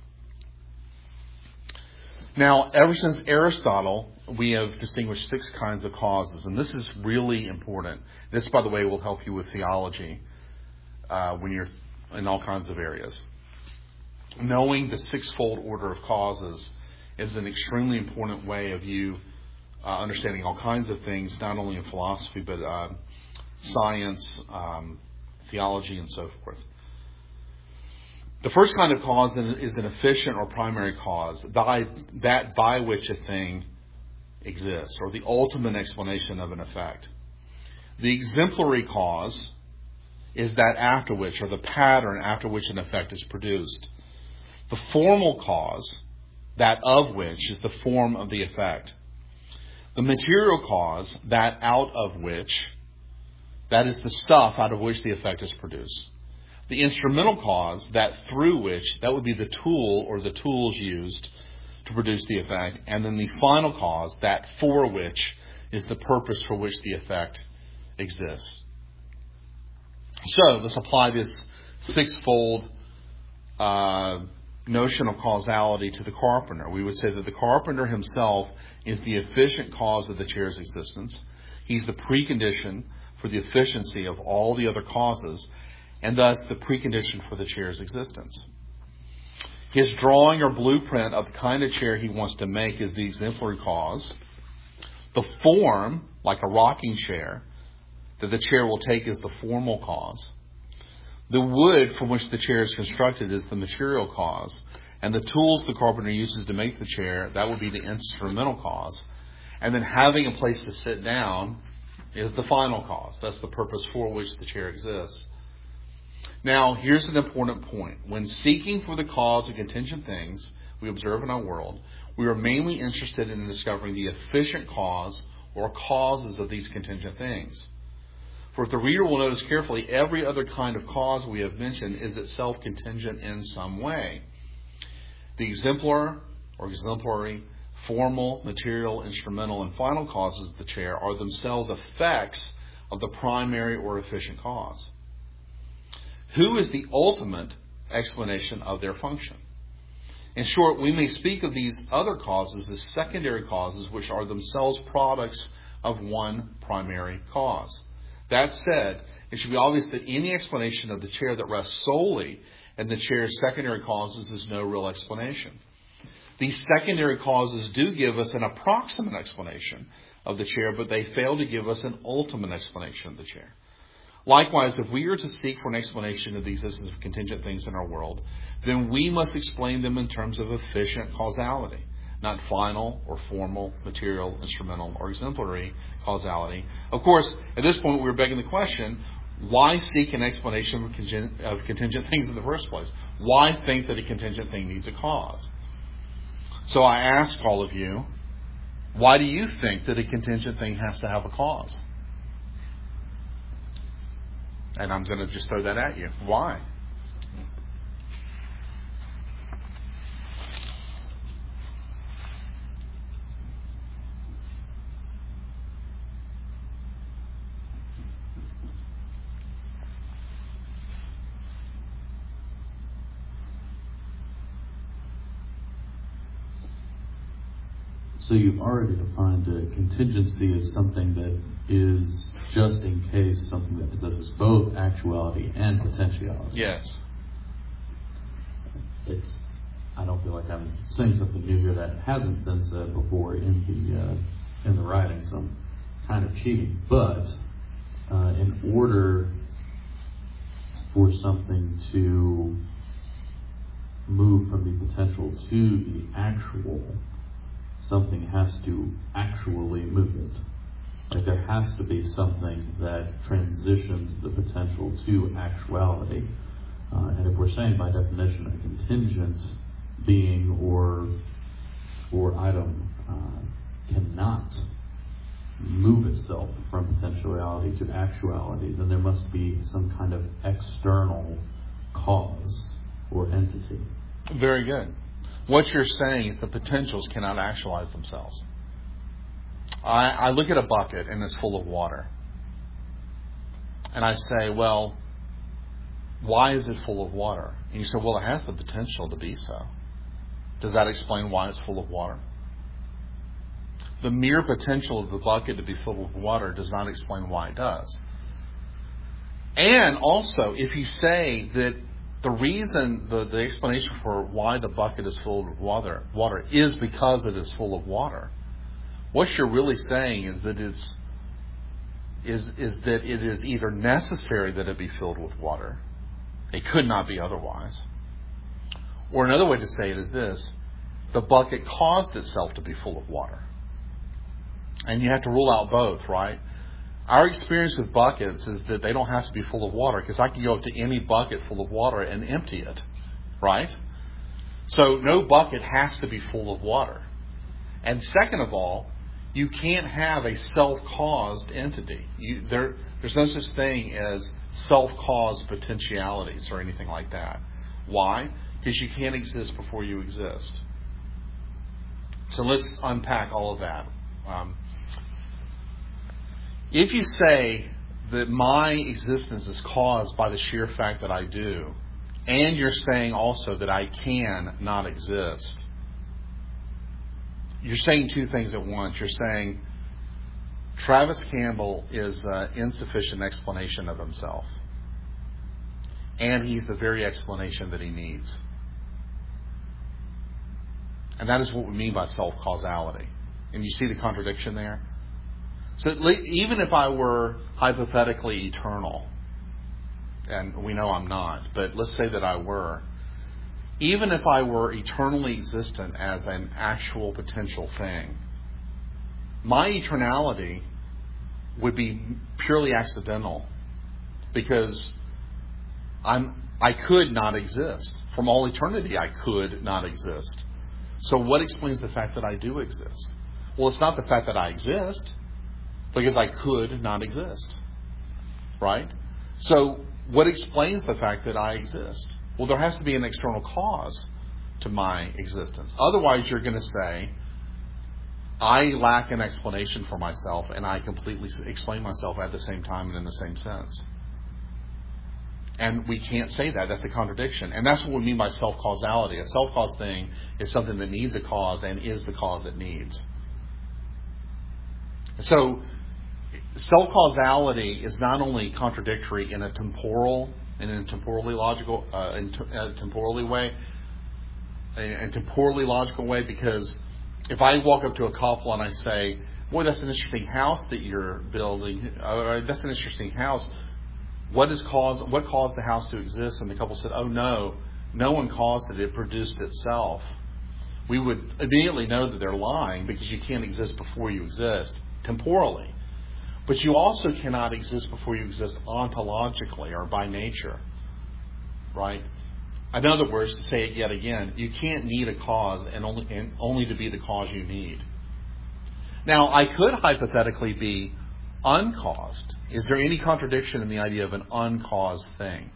Now, ever since Aristotle, we have distinguished 6 kinds of causes, and this is really important. This, by the way, will help you with theology when you're in all kinds of areas. Knowing the 6-fold order of causes is an extremely important way of you understanding all kinds of things, not only in philosophy, but science, theology, and so forth. The first kind of cause is an efficient or primary cause, by which a thing exists, or the ultimate explanation of an effect. The exemplary cause is that after which, or the pattern after which an effect is produced. The formal cause, that of which, is the form of the effect. The material cause, that out of which, that is the stuff out of which the effect is produced. The instrumental cause, that through which, that would be the tool or the tools used to produce the effect. And then the final cause, that for which, is the purpose for which the effect exists. So let's apply this 6-fold notion of causality to the carpenter. We would say that the carpenter himself is the efficient cause of the chair's existence. He's the precondition for the efficiency of all the other causes, and thus the precondition for the chair's existence. His drawing or blueprint of the kind of chair he wants to make is the exemplary cause. The form, like a rocking chair, that the chair will take is the formal cause. The wood from which the chair is constructed is the material cause. And the tools the carpenter uses to make the chair, that would be the instrumental cause. And then having a place to sit down is the final cause. That's the purpose for which the chair exists. Now, here's an important point. When seeking for the cause of contingent things we observe in our world, we are mainly interested in discovering the efficient cause or causes of these contingent things. For if the reader will notice carefully, every other kind of cause we have mentioned is itself contingent in some way. The exemplar or exemplary, formal, material, instrumental, and final causes of the chair are themselves effects of the primary or efficient cause. Who is the ultimate explanation of their function? In short, we may speak of these other causes as secondary causes, which are themselves products of one primary cause. That said, it should be obvious that any explanation of the chair that rests solely in the chair's secondary causes is no real explanation. These secondary causes do give us an approximate explanation of the chair, but they fail to give us an ultimate explanation of the chair. Likewise, if we are to seek for an explanation of the existence of contingent things in our world, then we must explain them in terms of efficient causality, not final or formal, material, instrumental, or exemplary causality. Of course, at this point, we're begging the question, why seek an explanation of contingent things in the first place? Why think that a contingent thing needs a cause? So I ask all of you, why do you think that a contingent thing has to have a cause? And I'm going to just throw that at you. Why? So you've already defined a contingency as something that is just in case, something that possesses both actuality and potentiality. Yes. I don't feel like I'm saying something new here that hasn't been said before in the writing, so I'm kind of cheating. But in order for something to move from the potential to the actual, something has to actually move it. Like there has to be something that transitions the potential to actuality. And if we're saying by definition a contingent being or item cannot move itself from potentiality to actuality, then there must be some kind of external cause or entity. Very good. What you're saying is the potentials cannot actualize themselves. I look at a bucket and it's full of water. And I say, well, why is it full of water? And you say, well, it has the potential to be so. Does that explain why it's full of water? The mere potential of the bucket to be filled with water does not explain why it does. And also, if you say that the reason, the explanation for why the bucket is filled with water is because it is full of water, what you're really saying is that it is either necessary that it be filled with water. It could not be otherwise. Or another way to say it is this: the bucket caused itself to be full of water. And you have to rule out both, right? Our experience with buckets is that they don't have to be full of water, because I can go up to any bucket full of water and empty it, right? So no bucket has to be full of water. And second of all, you can't have a self-caused entity. There's no such thing as self-caused potentialities or anything like that. Why? Because you can't exist before you exist. So let's unpack all of that. If you say that my existence is caused by the sheer fact that I do, and you're saying also that I can not exist, you're saying two things at once. You're saying Travis Campbell is an insufficient explanation of himself, and he's the very explanation that he needs. And that is what we mean by self-causality. And you see the contradiction there? So even if I were hypothetically eternal, and we know I'm not, but let's say that I were, even if I were eternally existent as an actual potential thing, my eternality would be purely accidental, because I could not exist. From all eternity, I could not exist. So what explains the fact that I do exist? Well, it's not the fact that I exist, because I could not exist. Right? So what explains the fact that I exist? Well, there has to be an external cause to my existence. Otherwise, you're going to say, I lack an explanation for myself, and I completely explain myself at the same time and in the same sense. And we can't say that. That's a contradiction. And that's what we mean by self-causality. A self-caused thing is something that needs a cause and is the cause it needs. So self-causality is not only contradictory in a temporally logical way, because if I walk up to a couple and I say, boy, that's an interesting house that you're building, or that's an interesting house, what caused the house to exist? And the couple said, oh no one caused it produced itself. We would immediately know that they're lying, because you can't exist before you exist temporally. But you also cannot exist before you exist ontologically or by nature. Right? In other words, to say it yet again, you can't need a cause and only to be the cause you need. Now, I could hypothetically be uncaused. Is there any contradiction in the idea of an uncaused thing?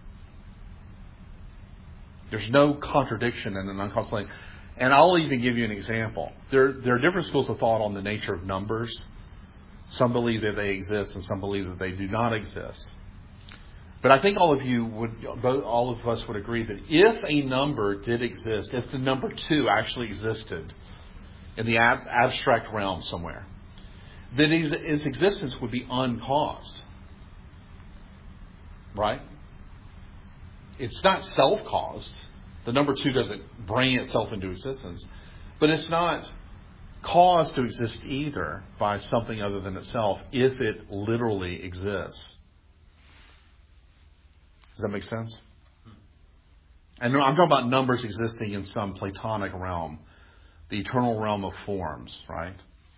There's no contradiction in an uncaused thing. And I'll even give you an example. There are different schools of thought on the nature of numbers. Some believe that they exist, and some believe that they do not exist. But I think all of us would agree that if a number did exist, if the number 2 actually existed in the abstract realm somewhere, then its existence would be uncaused. Right? It's not self-caused. The number 2 doesn't bring itself into existence. But it's not caused to exist either by something other than itself, if it literally exists. Does that make sense? And I'm talking about numbers existing in some Platonic realm, the eternal realm of forms, right?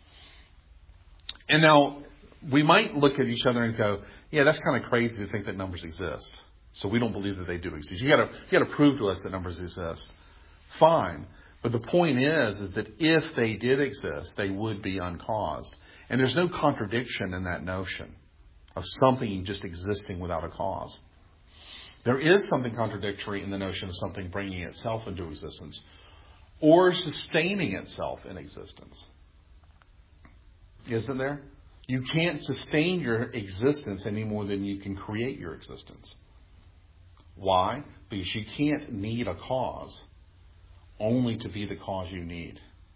And now, we might look at each other and go, yeah, that's kind of crazy to think that numbers exist. So we don't believe that they do exist. You got to prove to us that numbers exist. Fine. But the point is that if they did exist, they would be uncaused. And there's no contradiction in that notion of something just existing without a cause. There is something contradictory in the notion of something bringing itself into existence or sustaining itself in existence. Isn't there? You can't sustain your existence any more than you can create your existence. Why? Because you can't need a cause only to be the cause you need.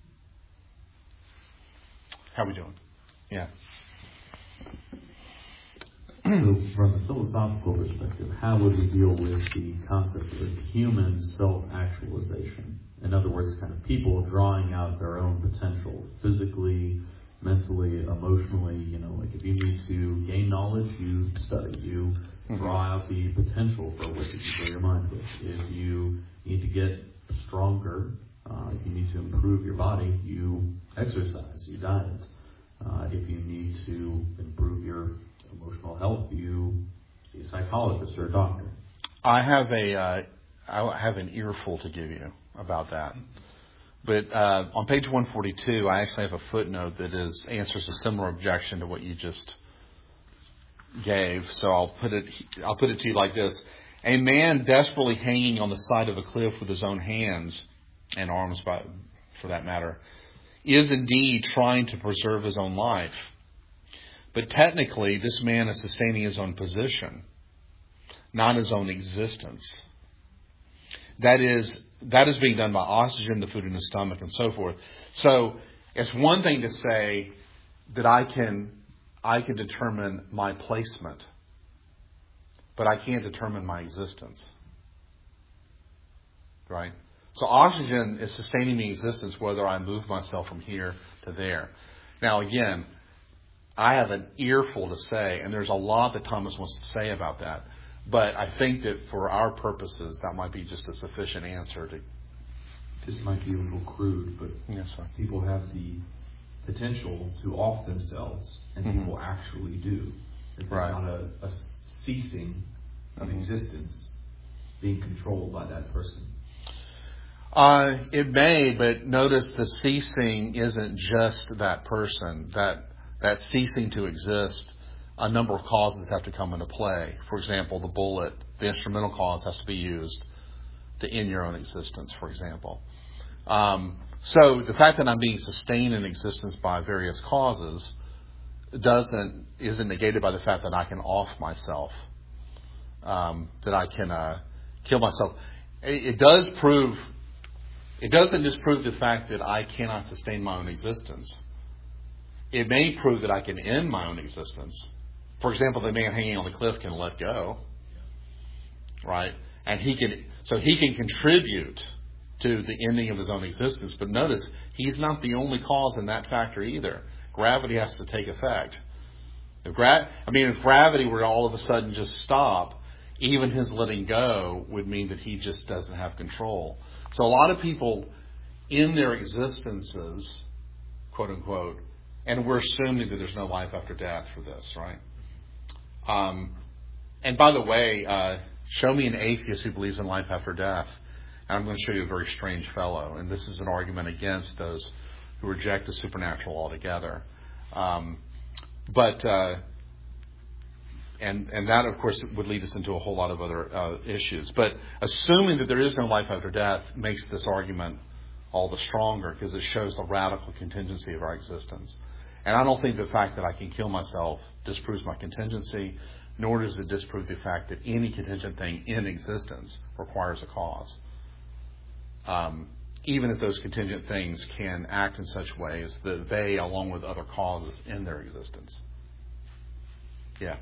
How are we doing? Yeah. So from a philosophical perspective, how would we deal with the concept of human self-actualization? In other words, kind of people drawing out their own potential physically, mentally, emotionally. Like if you need to gain knowledge, you study. You draw out the potential for which you fill your mind with. If you need to get stronger, if you need to improve your body, you exercise, you diet. If you need to improve your emotional health, you see a psychologist or a doctor. I have an earful to give you about that. But on page 142, I actually have a footnote that answers a similar objection to what you just gave. So I'll put it to you like this: a man desperately hanging on the side of a cliff with his own hands and arms, for that matter, is indeed trying to preserve his own life. But technically, this man is sustaining his own position, not his own existence. That is being done by oxygen, the food in his stomach, and so forth. So it's one thing to say that I can determine my placement, but I can't determine my existence. Right? So oxygen is sustaining the existence whether I move myself from here to there. Now again, I have an earful to say, and there's a lot that Thomas wants to say about that. But I think that for our purposes, that might be just a sufficient answer to. This might be a little crude, but people have the potential to off themselves, and people actually do. It's not a ceasing of existence being controlled by that person. It may, but notice the ceasing isn't just that person. That ceasing to exist, a number of causes have to come into play. For example, the bullet, the instrumental cause has to be used to end your own existence, for example. So the fact that I'm being sustained in existence by various causes isn't negated by the fact that I can off myself, that I can kill myself. It doesn't disprove the fact that I cannot sustain my own existence. It may prove that I can end my own existence. For example, the man hanging on the cliff can let go, right? And he can contribute to the ending of his own existence. But notice, he's not the only cause in that factor either. Gravity has to take effect. If gravity were to all of a sudden just stop, even his letting go would mean that he just doesn't have control. So a lot of people in their existences, quote unquote, and we're assuming that there's no life after death for this, right? And by the way, show me an atheist who believes in life after death, and I'm going to show you a very strange fellow. And this is an argument against those who reject the supernatural altogether. And that, of course, would lead us into a whole lot of other issues. But assuming that there is no life after death makes this argument all the stronger because it shows the radical contingency of our existence. And I don't think the fact that I can kill myself disproves my contingency, nor does it disprove the fact that any contingent thing in existence requires a cause. Even if those contingent things can act in such ways that they, along with other causes, end their existence. Yeah.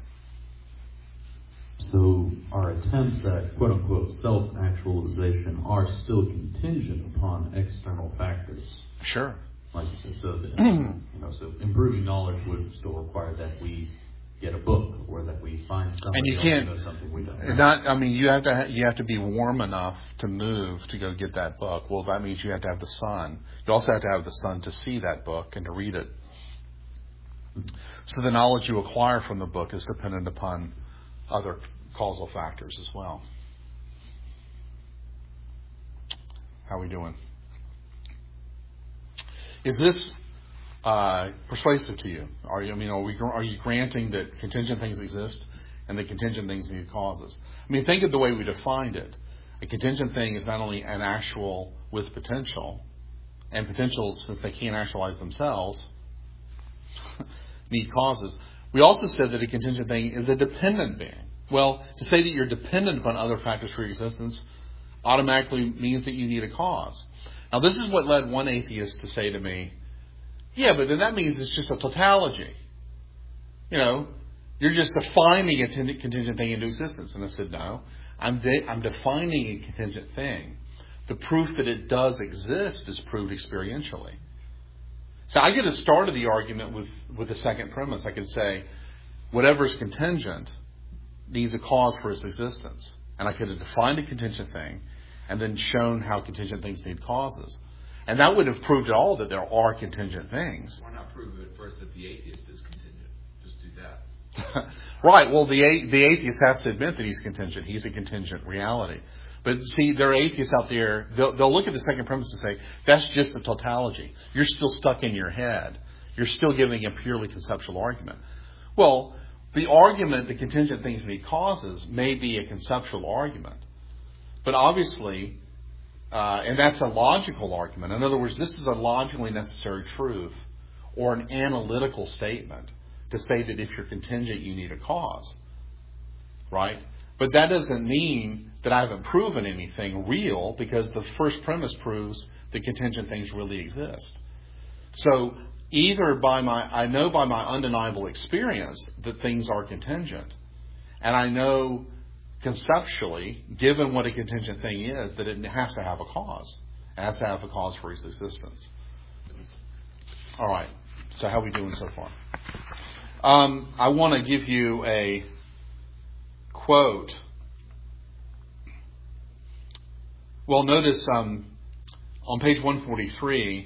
So our attempts at quote-unquote self-actualization are still contingent upon external factors. Sure. Like you said, so improving knowledge would still require that we get a book or that we find somebody else who knows something we don't. You have to be warm enough to move to go get that book. Well, that means you have to have the sun. You also have to have the sun to see that book and to read it. So the knowledge you acquire from the book is dependent upon other causal factors as well. How are we doing? Is this persuasive to you? Are you granting that contingent things exist and that contingent things need causes? Think of the way we defined it. A contingent thing is not only an actual with potential, and potentials, since they can't actualize themselves, need causes. We also said that a contingent thing is a dependent being. Well, to say that you're dependent upon other factors for your existence automatically means that you need a cause. Now, this is what led one atheist to say to me, yeah, but then that means it's just a tautology. You know, you're just defining a contingent thing into existence. And I said, no, I'm defining a contingent thing. The proof that it does exist is proved experientially. So I could have started the argument with the second premise. I could say, whatever is contingent needs a cause for its existence. And I could have defined a contingent thing and then shown how contingent things need causes. And that would have proved at all that there are contingent things. Why not prove it first that the atheist is contingent? Just do that. Right. Well, the atheist has to admit that he's contingent. He's a contingent reality. But see, there are atheists out there, they'll look at the second premise and say, that's just a tautology. You're still stuck in your head. You're still giving a purely conceptual argument. Well, the argument that contingent things need causes may be a conceptual argument. But obviously, and that's a logical argument. In other words, this is a logically necessary truth or an analytical statement to say that if you're contingent, you need a cause. Right? But that doesn't mean that I haven't proven anything real, because the first premise proves that contingent things really exist. So either I know by my undeniable experience that things are contingent, and I know conceptually, given what a contingent thing is, that it has to have a cause. It has to have a cause for its existence. All right. So how are we doing so far? I want to give you a quote. Well, notice on page 143,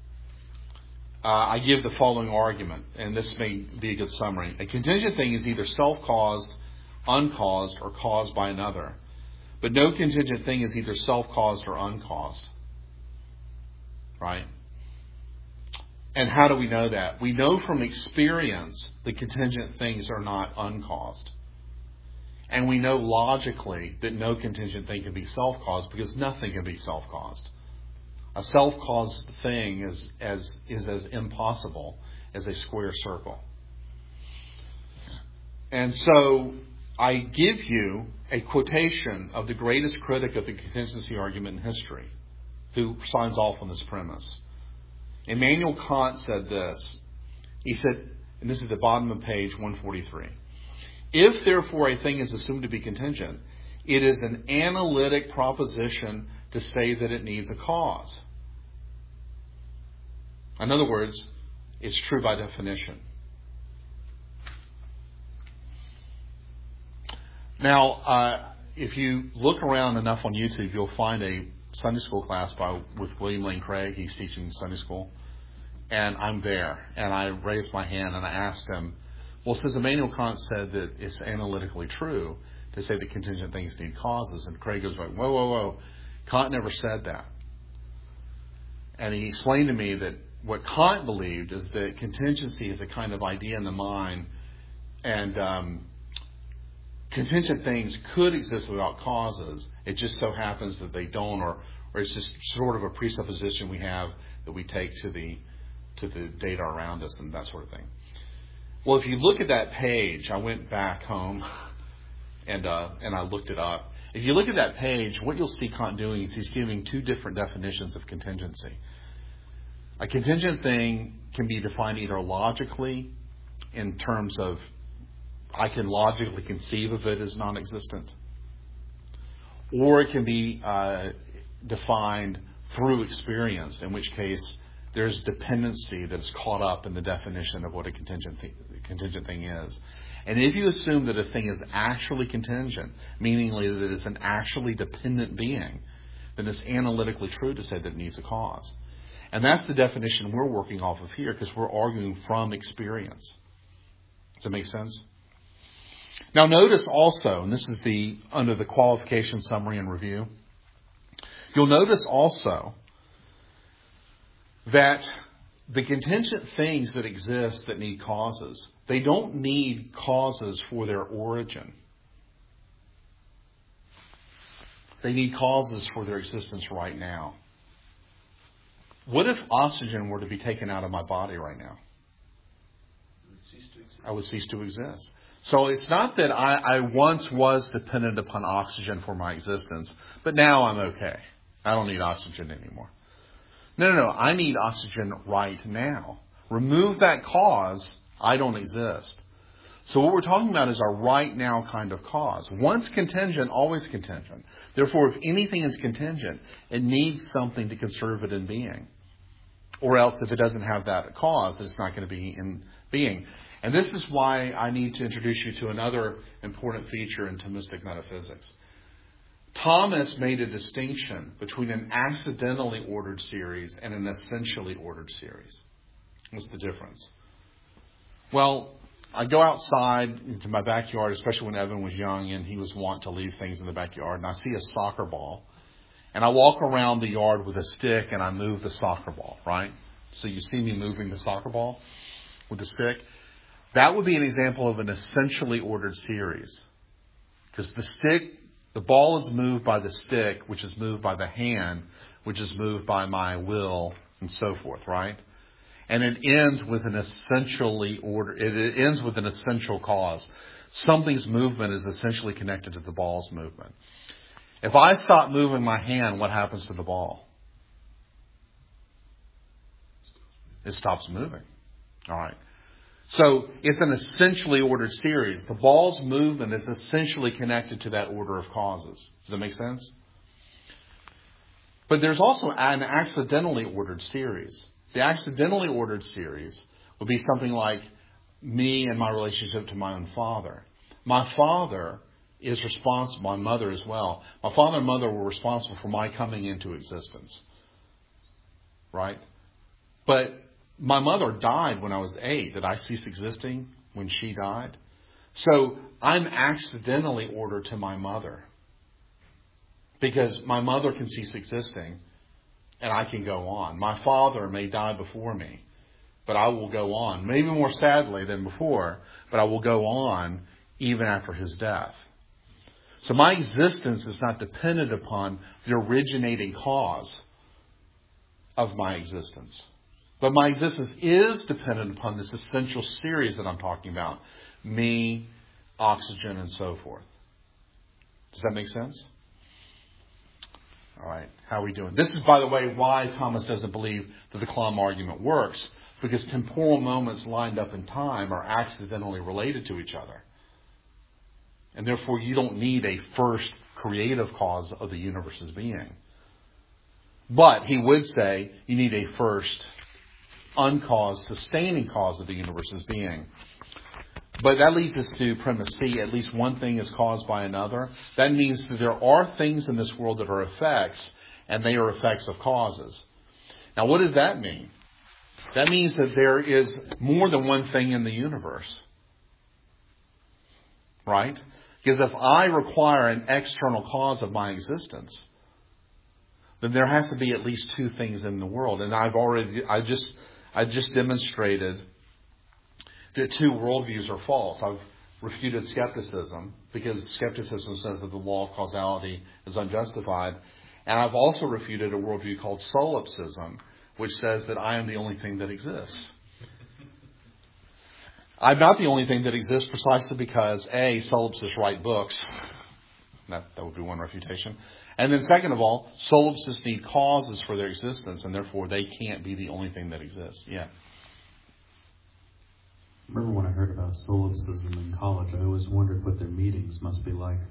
I give the following argument, and this may be a good summary. A contingent thing is either self-caused, uncaused, or caused by another. But no contingent thing is either self-caused or uncaused. Right? And how do we know that? We know from experience that contingent things are not uncaused. And we know logically that no contingent thing can be self-caused, because nothing can be self-caused. A self-caused thing is as impossible as a square circle. And so I give you a quotation of the greatest critic of the contingency argument in history, who signs off on this premise. Immanuel Kant said this. He said, and this is at the bottom of page 143, if therefore a thing is assumed to be contingent, it is an analytic proposition to say that it needs a cause. In other words, it's true by definition. Now, if you look around enough on YouTube, you'll find a Sunday school class with William Lane Craig. He's teaching Sunday school. And I'm there. And I raised my hand and I asked him, well, since Immanuel Kant said that it's analytically true to say that contingent things need causes, and Craig goes like, whoa. Kant never said that. And he explained to me that what Kant believed is that contingency is a kind of idea in the mind, and contingent things could exist without causes. It just so happens that they don't, or it's just sort of a presupposition we have that we take to the data around us and that sort of thing. Well, if you look at that page, I went back home and I looked it up. If you look at that page, what you'll see Kant doing is he's giving two different definitions of contingency. A contingent thing can be defined either logically, in terms of I can logically conceive of it as non-existent, or it can be defined through experience, in which case there's dependency that's caught up in the definition of what a contingent thing is. And if you assume that a thing is actually contingent, meaning that it's an actually dependent being, then it's analytically true to say that it needs a cause. And that's the definition we're working off of here, because we're arguing from experience. Does that make sense? Now notice also, and this is under the qualification summary and review, you'll notice also that the contingent things that exist that need causes, they don't need causes for their origin. They need causes for their existence right now. What if oxygen were to be taken out of my body right now? I would cease to exist. So it's not that I once was dependent upon oxygen for my existence, but now I'm okay. I don't need oxygen anymore. No. I need oxygen right now. Remove that cause, I don't exist. So what we're talking about is our right now kind of cause. Once contingent, always contingent. Therefore, if anything is contingent, it needs something to conserve it in being. Or else, if it doesn't have that cause, it's not going to be in being. And this is why I need to introduce you to another important feature in Thomistic metaphysics. Thomas made a distinction between an accidentally ordered series and an essentially ordered series. What's the difference? Well, I go outside into my backyard, especially when Evan was young and he was wont to leave things in the backyard, and I see a soccer ball. And I walk around the yard with a stick and I move the soccer ball, right? So you see me moving the soccer ball with the stick. That would be an example of an essentially ordered series. Because the ball is moved by the stick, which is moved by the hand, which is moved by my will, and so forth, right? And it ends with an it ends with an essential cause. Something's movement is essentially connected to the ball's movement. If I stop moving my hand, what happens to the ball? It stops moving. All right. So it's an essentially ordered series. The ball's movement is essentially connected to that order of causes. Does that make sense? But there's also an accidentally ordered series. The accidentally ordered series would be something like me and my relationship to my own father. My father is responsible, my mother as well. My father and mother were responsible for my coming into existence. Right? But my mother died when I was 8. Did I cease existing when she died? So I'm accidentally ordered to my mother. Because my mother can cease existing and I can go on. My father may die before me, but I will go on. Maybe more sadly than before, but I will go on even after his death. So my existence is not dependent upon the originating cause of my existence. But my existence is dependent upon this essential series that I'm talking about. Me, oxygen, and so forth. Does that make sense? All right. How are we doing? This is, by the way, why Thomas doesn't believe that the Kalam argument works. Because temporal moments lined up in time are accidentally related to each other. And therefore, you don't need a first creative cause of the universe's being. But he would say you need a first uncaused, sustaining cause of the universe's being. But that leads us to premise C. At least one thing is caused by another. That means that there are things in this world that are effects, and they are effects of causes. Now, what does that mean? That means that there is more than one thing in the universe. Right? Because if I require an external cause of my existence, then there has to be at least two things in the world. And I just demonstrated that two worldviews are false. I've refuted skepticism because skepticism says that the law of causality is unjustified. And I've also refuted a worldview called solipsism, which says that I am the only thing that exists. I'm not the only thing that exists precisely because, A, solipsists write books. That would be one refutation. And then second of all, solipsists need causes for their existence, and therefore they can't be the only thing that exists. Yeah. Remember when I heard about solipsism in college, I always wondered what their meetings must be like.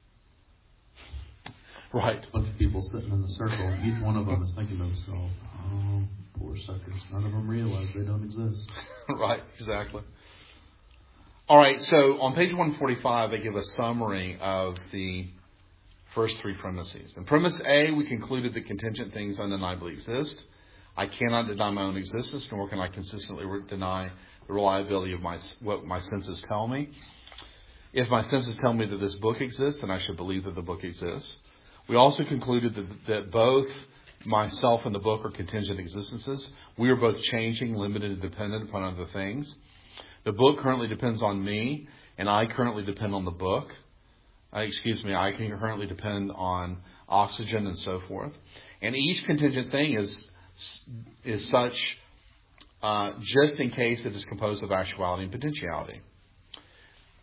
Right. A bunch of people sitting in the circle, each one of them is thinking to themselves, oh, poor suckers, none of them realize they don't exist. Right, exactly. All right, so on page 145, they give a summary of the first three premises. In premise A, we concluded that contingent things undeniably exist. I cannot deny my own existence, nor can I consistently deny the reliability of what my senses tell me. If my senses tell me that this book exists, then I should believe that the book exists. We also concluded that both myself and the book are contingent existences. We are both changing, limited, and dependent upon other things. The book currently depends on me, and I currently depend on the book. I can currently depend on oxygen and so forth. And each contingent thing is such just in case it is composed of actuality and potentiality.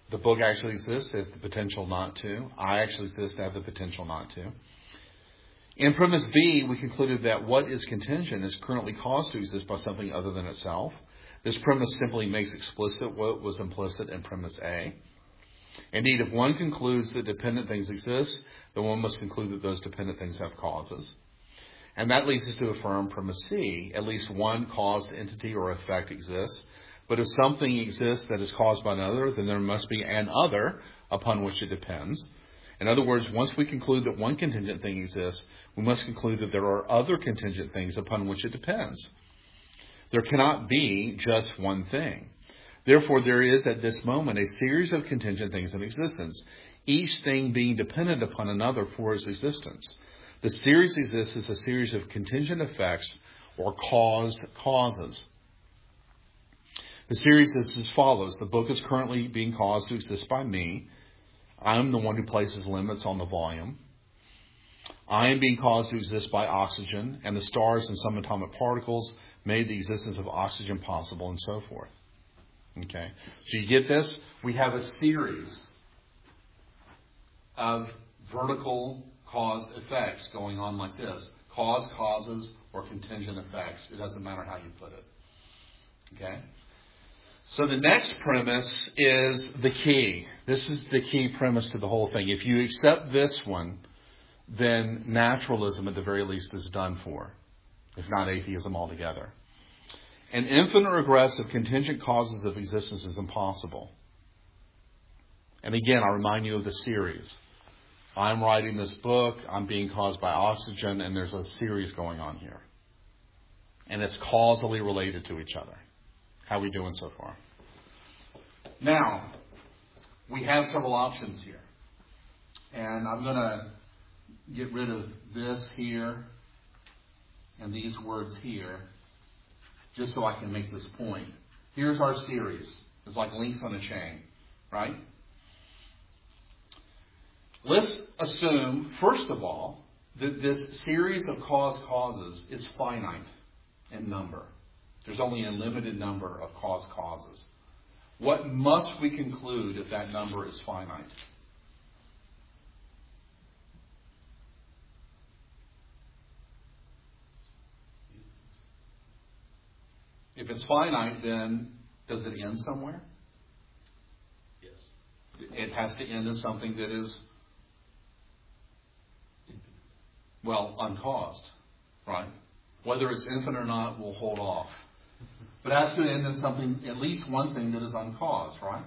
The book actually exists, has the potential not to. I actually exist to have the potential not to. In premise B, we concluded that what is contingent is currently caused to exist by something other than itself. This premise simply makes explicit what was implicit in premise A. Indeed, if one concludes that dependent things exist, then one must conclude that those dependent things have causes. And that leads us to affirm premise C. At least one caused entity or effect exists. But if something exists that is caused by another, then there must be an other upon which it depends. In other words, once we conclude that one contingent thing exists, we must conclude that there are other contingent things upon which it depends. There cannot be just one thing. Therefore, there is at this moment a series of contingent things in existence, each thing being dependent upon another for its existence. The series exists as a series of contingent effects or caused causes. The series is as follows. The book is currently being caused to exist by me. I am the one who places limits on the volume. I am being caused to exist by oxygen, and the stars and some atomic particles made the existence of oxygen possible, and so forth. Okay, so you get this? We have a series of vertical caused effects going on like this. Cause, causes, or contingent effects. It doesn't matter how you put it. Okay? So the next premise is the key. This is the key premise to the whole thing. If you accept this one, then naturalism at the very least is done for, if not atheism altogether. An infinite regress of contingent causes of existence is impossible. And again, I remind you of the series. I'm writing this book, I'm being caused by oxygen, and there's a series going on here. And it's causally related to each other. How are we doing so far? Now, we have several options here. And I'm going to get rid of this here and these words here, just so I can make this point. Here's our series. It's like links on a chain, right? Let's assume, first of all, that this series of causes is finite in number. There's only a limited number of causes. What must we conclude if that number is finite? If it's finite, then does it end somewhere? Yes. It has to end in something that is, well, uncaused, right? Whether it's infinite or not, we'll hold off. But it has to end in something, at least one thing that is uncaused, right?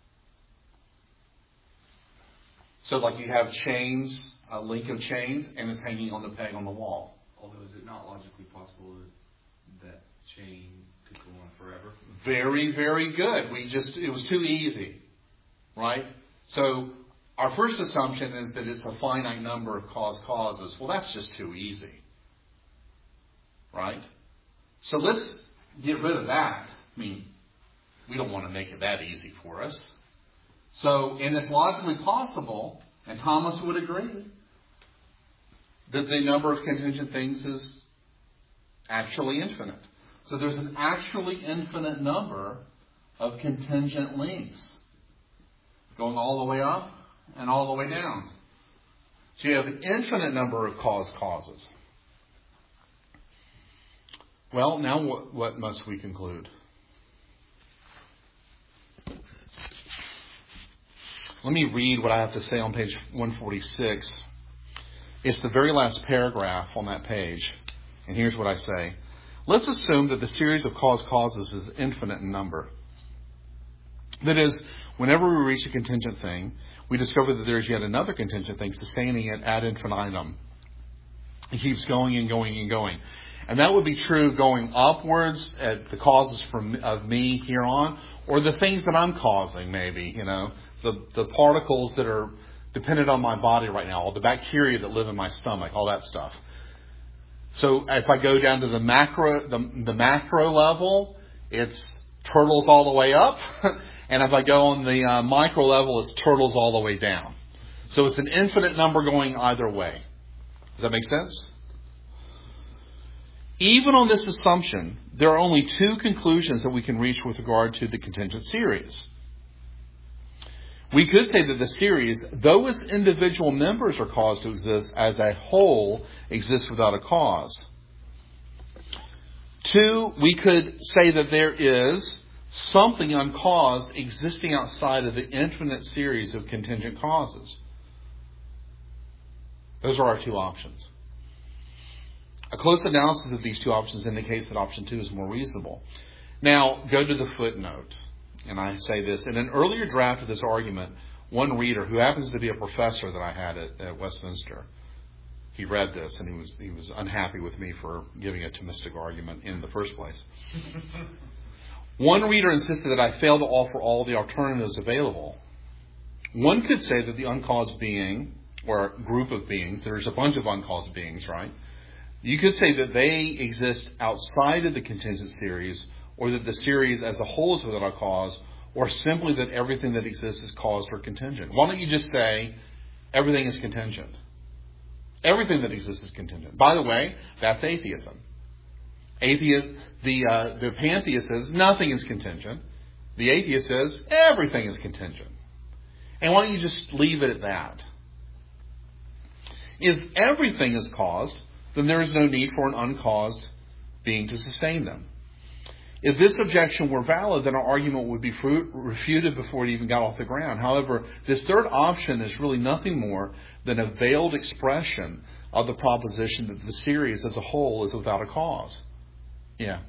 So like you have chains, a link of chains, and it's hanging on the peg on the wall. Although, is it not logically possible that chain could go on forever? Very, very good. It was too easy, right? So our first assumption is that it's a finite number of causes. Well, that's just too easy, right? So let's get rid of that. I mean, we don't want to make it that easy for us. So, and it's logically possible, and Thomas would agree, that the number of contingent things is actually infinite. So there's an actually infinite number of contingent links going all the way up and all the way down. So you have an infinite number of causes. Well, now what must we conclude? Let me read what I have to say on page 146. It's the very last paragraph on that page. And here's what I say. Let's assume that the series of causes is infinite in number. That is, whenever we reach a contingent thing, we discover that there is yet another contingent thing sustaining it ad infinitum. It keeps going and going and going. And that would be true going upwards at the causes of me here on, or the things that I'm causing, maybe, the particles that are dependent on my body right now, all the bacteria that live in my stomach, all that stuff. So if I go down to the macro level, it's turtles all the way up. And if I go on the micro level, it's turtles all the way down. So it's an infinite number going either way. Does that make sense? Even on this assumption, there are only two conclusions that we can reach with regard to the contingent series. We could say that the series, though its individual members are caused to exist, as a whole exists without a cause. 2, we could say that there is something uncaused existing outside of the infinite series of contingent causes. Those are our 2 options. A close analysis of these 2 options indicates that option 2 is more reasonable. Now, go to the footnote. And I say this, in an earlier draft of this argument, one reader, who happens to be a professor that I had at Westminster, he read this and he was unhappy with me for giving a Thomistic argument in the first place. One reader insisted that I failed to offer all the alternatives available. One could say that the uncaused being, or group of beings, there's a bunch of uncaused beings, right? You could say that they exist outside of the contingent series, or that the series as a whole is without a cause, or simply that everything that exists is caused or contingent. Why don't you just say everything is contingent? Everything that exists is contingent. By the way, that's atheism. The pantheist says nothing is contingent. The atheist says everything is contingent. And why don't you just leave it at that? If everything is caused, then there is no need for an uncaused being to sustain them. If this objection were valid, then our argument would be refuted before it even got off the ground. However, this third option is really nothing more than a veiled expression of the proposition that the series as a whole is without a cause. Yeah.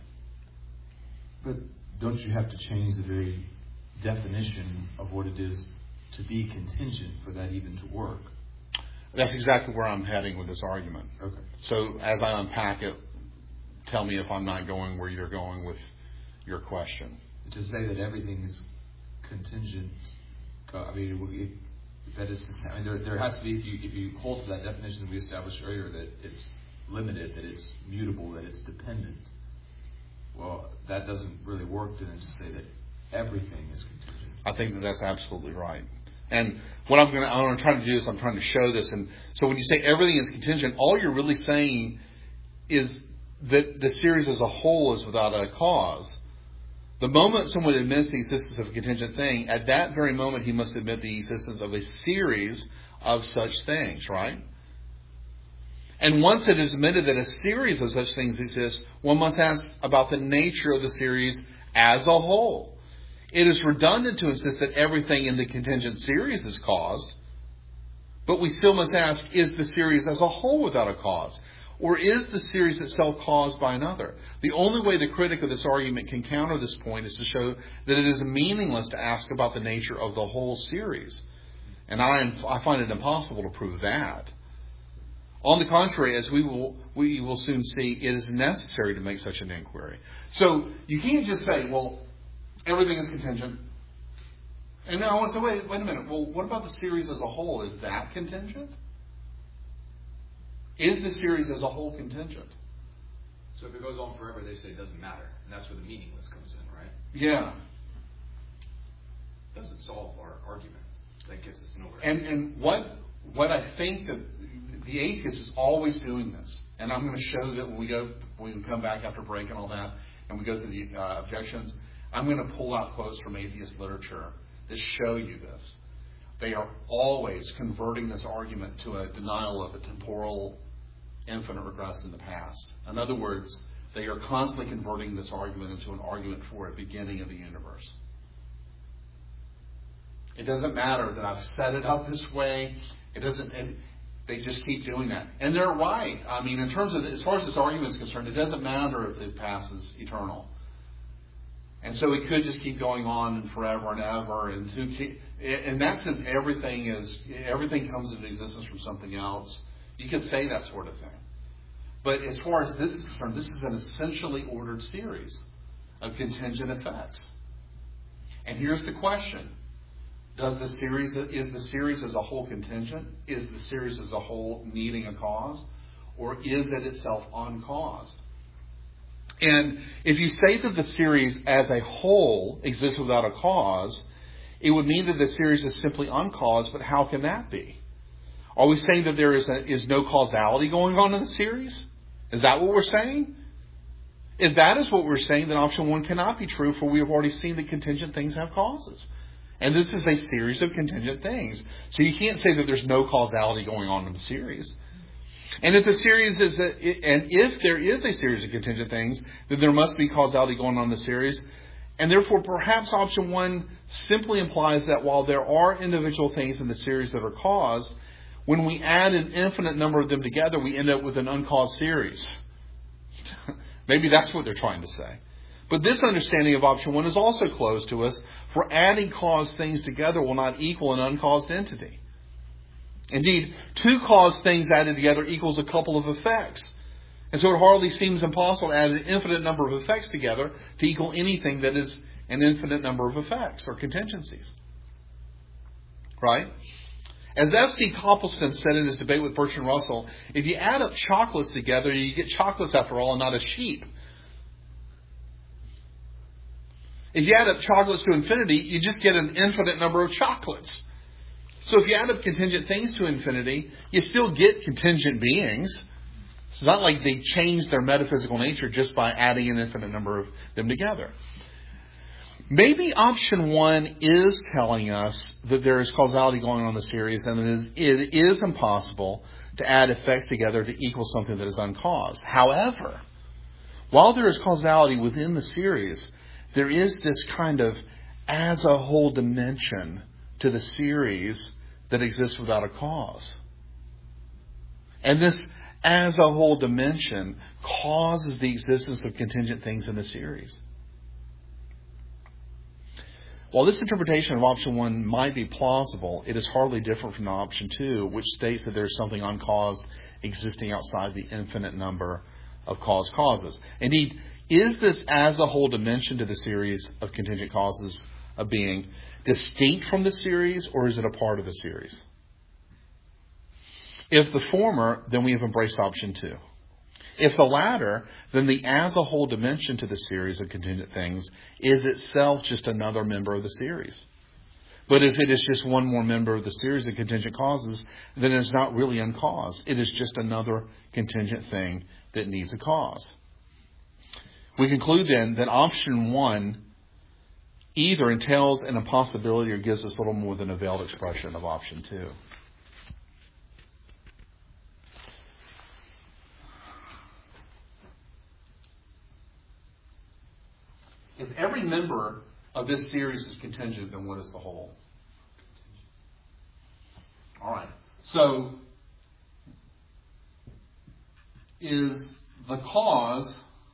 But don't you have to change the very definition of what it is to be contingent for that even to work? That's exactly where I'm heading with this argument. Okay. So as I unpack it, tell me if I'm not going where you're going with your question. To say that everything is contingent, I mean, that is, I mean, there has to be, if you hold to that definition that we established earlier, that it's limited, that it's mutable, that it's dependent. Well, that doesn't really work then to say that everything is contingent. I think that that's absolutely right. And what I'm going to try to do is I'm trying to show this. And so when you say everything is contingent, all you're really saying is that the series as a whole is without a cause. The moment someone admits the existence of a contingent thing, at that very moment he must admit the existence of a series of such things, right? And once it is admitted that a series of such things exists, one must ask about the nature of the series as a whole. It is redundant to insist that everything in the contingent series is caused, but we still must ask, is the series as a whole without a cause? Or is the series itself caused by another? The only way the critic of this argument can counter this point is to show that it is meaningless to ask about the nature of the whole series. And I find it impossible to prove that. On the contrary, as we will soon see, it is necessary to make such an inquiry. So you can't just say, well, everything is contingent. And now I want to say, wait a minute. Well, what about the series as a whole? Is that contingent? Is the series as a whole contingent? So if it goes on forever, they say it doesn't matter. And that's where the meaningless comes in, right? Yeah. Doesn't solve our argument. That gets us nowhere. And what I think that the atheist is always doing this, and I'm going to show that when we come back after break and all that, and we go through the objections, I'm going to pull out quotes from atheist literature that show you this. They are always converting this argument to a denial of a temporal infinite regress in the past. In other words, they are constantly converting this argument into an argument for a beginning of the universe. It doesn't matter that I've set it up this way. It doesn't. They just keep doing that, and they're right. I mean, in terms of as far as this argument is concerned, it doesn't matter if the past is eternal. And so it could just keep going on and forever and ever. And in that sense, everything comes into existence from something else. You could say that sort of thing. But as far as this is concerned, this is an essentially ordered series of contingent effects. And here's the question. Is the series as a whole contingent? Is the series as a whole needing a cause? Or is it itself uncaused? And if you say that the series as a whole exists without a cause, it would mean that the series is simply uncaused, but how can that be? Are we saying that there is no causality going on in the series? Is that what we're saying? If that is what we're saying, then option one cannot be true, for we have already seen that contingent things have causes. And this is a series of contingent things. So you can't say that there's no causality going on in the series. And if the series is, and if there is a series of contingent things, then there must be causality going on in the series. And therefore, perhaps option 1 simply implies that while there are individual things in the series that are caused, when we add an infinite number of them together, we end up with an uncaused series. Maybe that's what they're trying to say. But this understanding of option 1 is also closed to us, for adding caused things together will not equal an uncaused entity. Indeed, 2 caused things added together equals a couple of effects. And so it hardly seems impossible to add an infinite number of effects together to equal anything that is an infinite number of effects or contingencies. Right? As F.C. Copleston said in his debate with Bertrand Russell, if you add up chocolates together, you get chocolates after all and not a sheep. If you add up chocolates to infinity, you just get an infinite number of chocolates. So if you add up contingent things to infinity, you still get contingent beings. It's not like they change their metaphysical nature just by adding an infinite number of them together. Maybe option 1 is telling us that there is causality going on in the series, and it is impossible to add effects together to equal something that is uncaused. However, while there is causality within the series, there is this kind of as a whole dimension to the series that exists without a cause. And this as a whole dimension causes the existence of contingent things in the series. While this interpretation of option 1 might be plausible, it is hardly different from option 2, which states that there is something uncaused existing outside the infinite number of caused causes. Indeed, is this as a whole dimension to the series of contingent causes of being distinct from the series, or is it a part of the series? If the former, then we have embraced option 2. If the latter, then the as a whole dimension to the series of contingent things is itself just another member of the series. But if it is just one more member of the series of contingent causes, then it's not really uncaused. It is just another contingent thing that needs a cause. We conclude then that option 1 either entails an impossibility or gives us little more than a veiled expression of option 2. If every member of this series is contingent, then what is the whole? All right. So, is the cause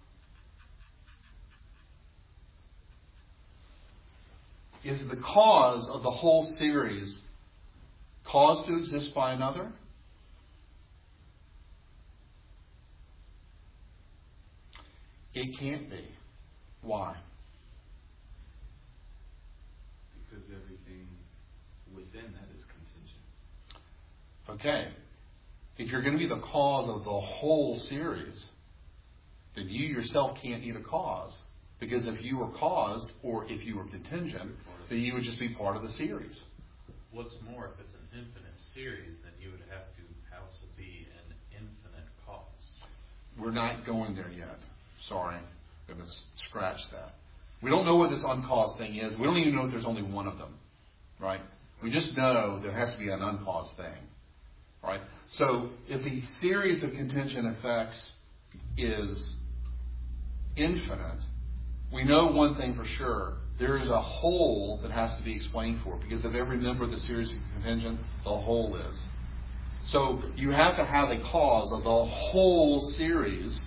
of the whole series caused to exist by another? It can't be. Why? Because everything within that is contingent. Okay. If you're going to be the cause of the whole series, then you yourself can't need a cause. Because if you were caused, or if you were contingent, then you would just be part of the series. What's more, if it's an infinite series, then you would have to also be an infinite cause. We're not going there yet. Sorry. I'm going to scratch that. We don't know what this uncaused thing is. We don't even know if there's only one of them. Right? We just know there has to be an uncaused thing. Right? So if the series of contingent effects is infinite, we know one thing for sure. There is a whole that has to be explained for, because of every member of the series of contingent, the whole is. So you have to have a cause of the whole series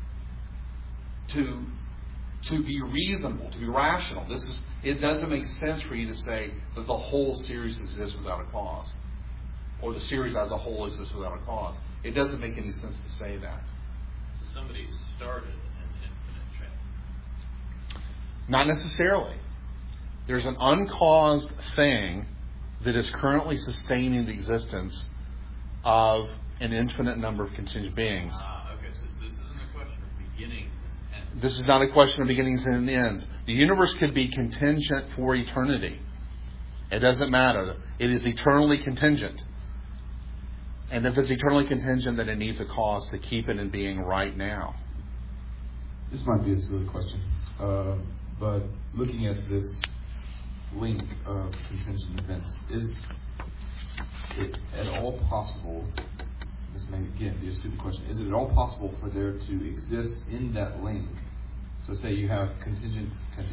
to be reasonable, to be rational. It doesn't make sense for you to say that the whole series exists without a cause, or the series as a whole exists without a cause. It doesn't make any sense to say that. So somebody started an infinite chain. Not necessarily. There's an uncaused thing that is currently sustaining the existence of an infinite number of contingent beings. Okay, so this isn't a question of beginnings and ends. This is not a question of beginnings and ends. The universe could be contingent for eternity. It doesn't matter. It is eternally contingent. And if it's eternally contingent, then it needs a cause to keep it in being right now. This might be a silly question, but looking at this link of contingent events, is it at all possible, this may again be a stupid question, is it at all possible for there to exist in that link? So say you have contingent,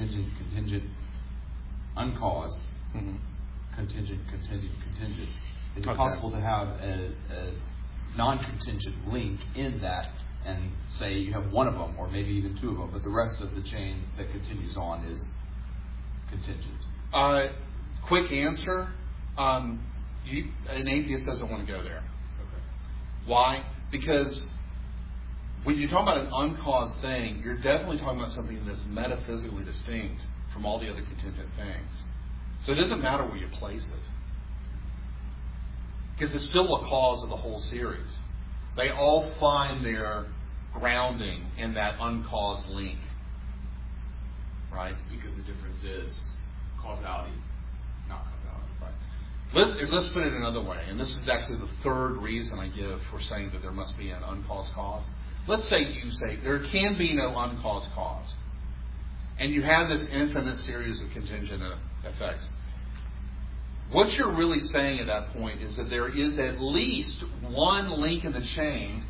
uncaused, contingent. Is it possible to have a non-contingent link in that, and say you have one of them, or maybe even two of them, but the rest of the chain that continues on is contingent? Quick answer, an atheist doesn't want to go there. Okay. Why? Because when you talk about an uncaused thing, you're definitely talking about something that's metaphysically distinct from all the other contingent things. So it doesn't matter where you place it, because it's still a cause of the whole series. They all find their grounding in that uncaused link, right? Because the difference is causality, not causality. Right. Let's put it another way, and this is actually the third reason I give for saying that there must be an uncaused cause. Let's say you say there can be no uncaused cause, and you have this infinite series of contingent effects. What you're really saying at that point is that there is at least one link in the chain.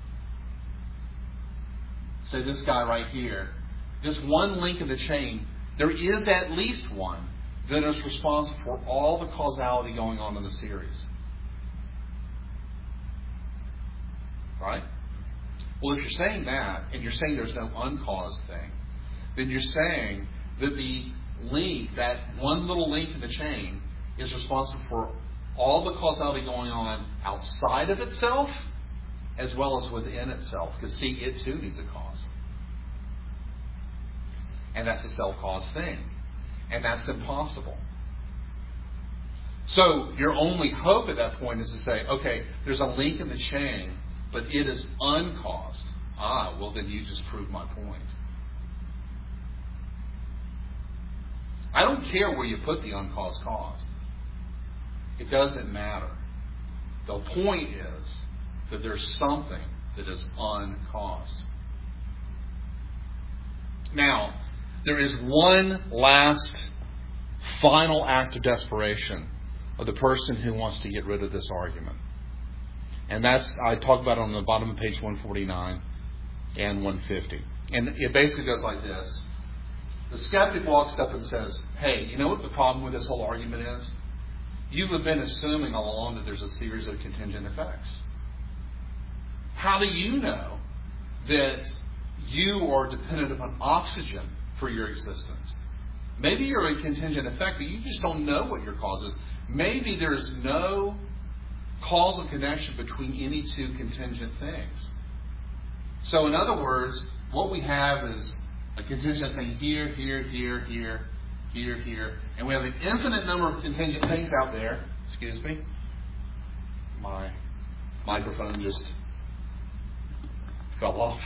Say this guy right here. Just one link in the chain. There is at least one that is responsible for all the causality going on in the series. Right? Well, if you're saying that, and you're saying there's no uncaused thing, then you're saying that the link, that one little link in the chain, is responsible for all the causality going on outside of itself as well as within itself. Because, see, it too needs a cause. And that's a self-caused thing. And that's impossible. So your only hope at that point is to say, okay, there's a link in the chain, but it is uncaused. Well, then you just proved my point. I don't care where you put the uncaused cause. It doesn't matter. The point is that there's something that is uncaused. Now, there is one last final act of desperation of the person who wants to get rid of this argument. And that's, I talk about it on the bottom of page 149 and 150. And it basically goes like this. The skeptic walks up and says, hey, you know what the problem with this whole argument is? You've been assuming all along that there's a series of contingent effects. How do you know that you are dependent upon oxygen for your existence? Maybe you're a contingent effect, but you just don't know what your cause is. Maybe there's no causal connection between any two contingent things. So in other words, what we have is a contingent thing here, and we have an infinite number of contingent things out there. Excuse me. My microphone just fell off.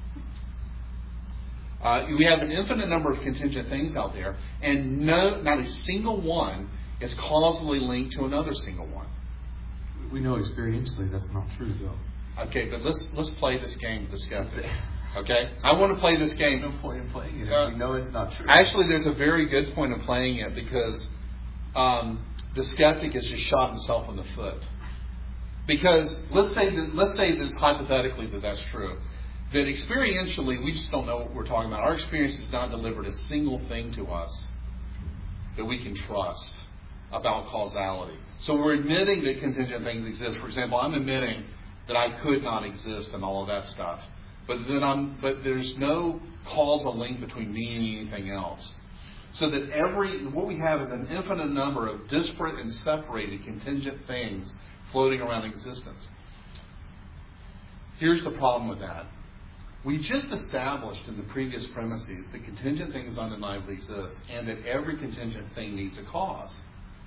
We have an infinite number of contingent things out there, and not a single one is causally linked to another single one. We know experientially that's not true, though. Okay, but let's play this game with the skeptic. Okay? I want to play this game. No point in playing it. We know it's not true. Actually, there's a very good point of playing it, because the skeptic has just shot himself in the foot. Because let's say this hypothetically that's true. That experientially, we just don't know what we're talking about. Our experience has not delivered a single thing to us that we can trust about causality. So we're admitting that contingent things exist. For example, I'm admitting that I could not exist and all of that stuff. But there's no causal link between me and anything else. So that what we have is an infinite number of disparate and separated contingent things floating around existence. Here's the problem with that. We just established in the previous premises that contingent things undeniably exist, and that every contingent thing needs a cause.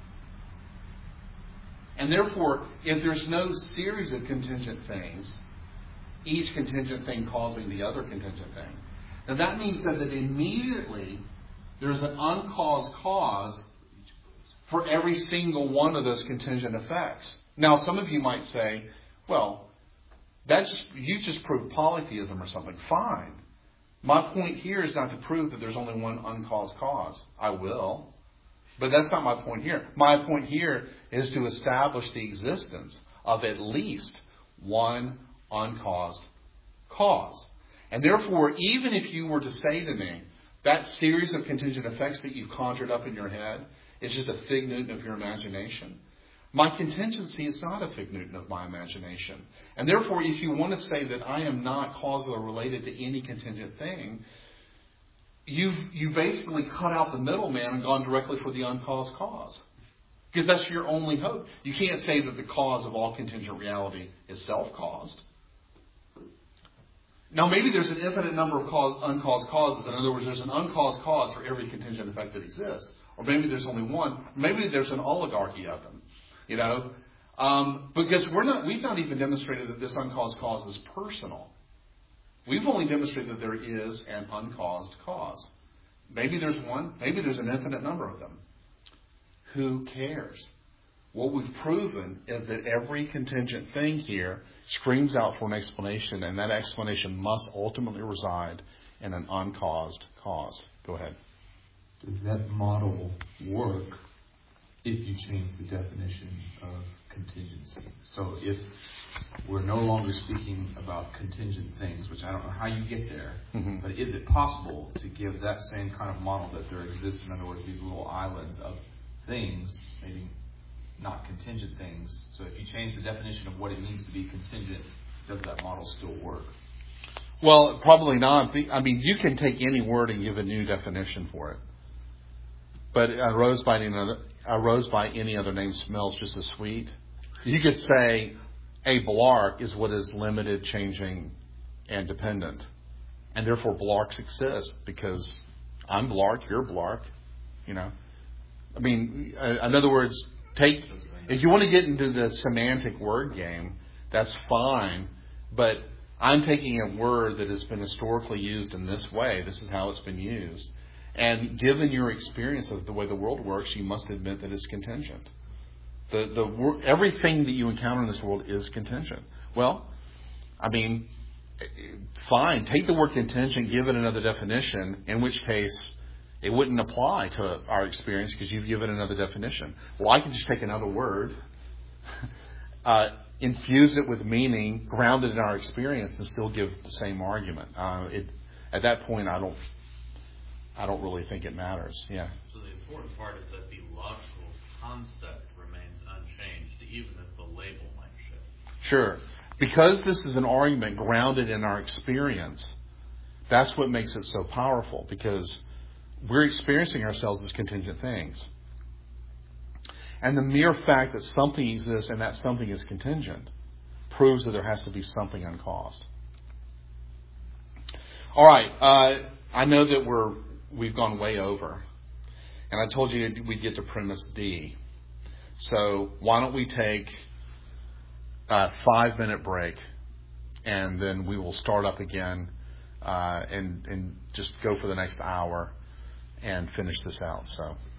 And therefore, if there's no series of contingent things, each contingent thing causing the other contingent thing, then that means that immediately there's an uncaused cause for every single one of those contingent effects. Now, some of you might say, well, you just proved polytheism or something. Fine. My point here is not to prove that there's only one uncaused cause. I will. But that's not my point here. My point here is to establish the existence of at least one uncaused cause. And therefore, even if you were to say to me, that series of contingent effects that you've conjured up in your head is just a fig Newton of your imagination, my contingency is not a fig Newton of my imagination. And therefore, if you want to say that I am not causally related to any contingent thing, you basically cut out the middleman and gone directly for the uncaused cause. Because that's your only hope. You can't say that the cause of all contingent reality is self-caused. Now, maybe there's an infinite number of uncaused causes. In other words, there's an uncaused cause for every contingent effect that exists. Or maybe there's only one. Maybe there's an oligarchy of them. Because we've not even demonstrated that this uncaused cause is personal. We've only demonstrated that there is an uncaused cause. Maybe there's one. Maybe there's an infinite number of them. Who cares? What we've proven is that every contingent thing here screams out for an explanation, and that explanation must ultimately reside in an uncaused cause. Go ahead. Does that model work if you change the definition of contingency? So if we're no longer speaking about contingent things, which I don't know how you get there, but is it possible to give that same kind of model that there exists, in other words, these little islands of things, maybe not contingent things? So if you change the definition of what it means to be contingent, does that model still work? Well, probably not. I mean, you can take any word and give a new definition for it. But a rose by any other name smells just as sweet. You could say a Blark is what is limited, changing, and dependent. And therefore Blarks exist because I'm Blark, you're Blark. I mean, in other words, if you want to get into the semantic word game, that's fine. But I'm taking a word that has been historically used in this way. This is how it's been used. And given your experience of the way the world works, you must admit that it's contingent. Everything that you encounter in this world is contingent. Well, I mean, fine. Take the word contingent, give it another definition, in which case it wouldn't apply to our experience because you've given another definition. Well, I can just take another word, infuse it with meaning, ground it in our experience, and still give the same argument. At that point, I don't really think it matters. Yeah. So the important part is that the logical concept remains unchanged, even if the label might shift. Sure. Because this is an argument grounded in our experience, that's what makes it so powerful, because we're experiencing ourselves as contingent things. And the mere fact that something exists and that something is contingent proves that there has to be something uncaused. All right. I know that we've gone way over. And I told you we'd get to premise D. So why don't we take a 5-minute break, and then we will start up again and just go for the next hour and finish this out. So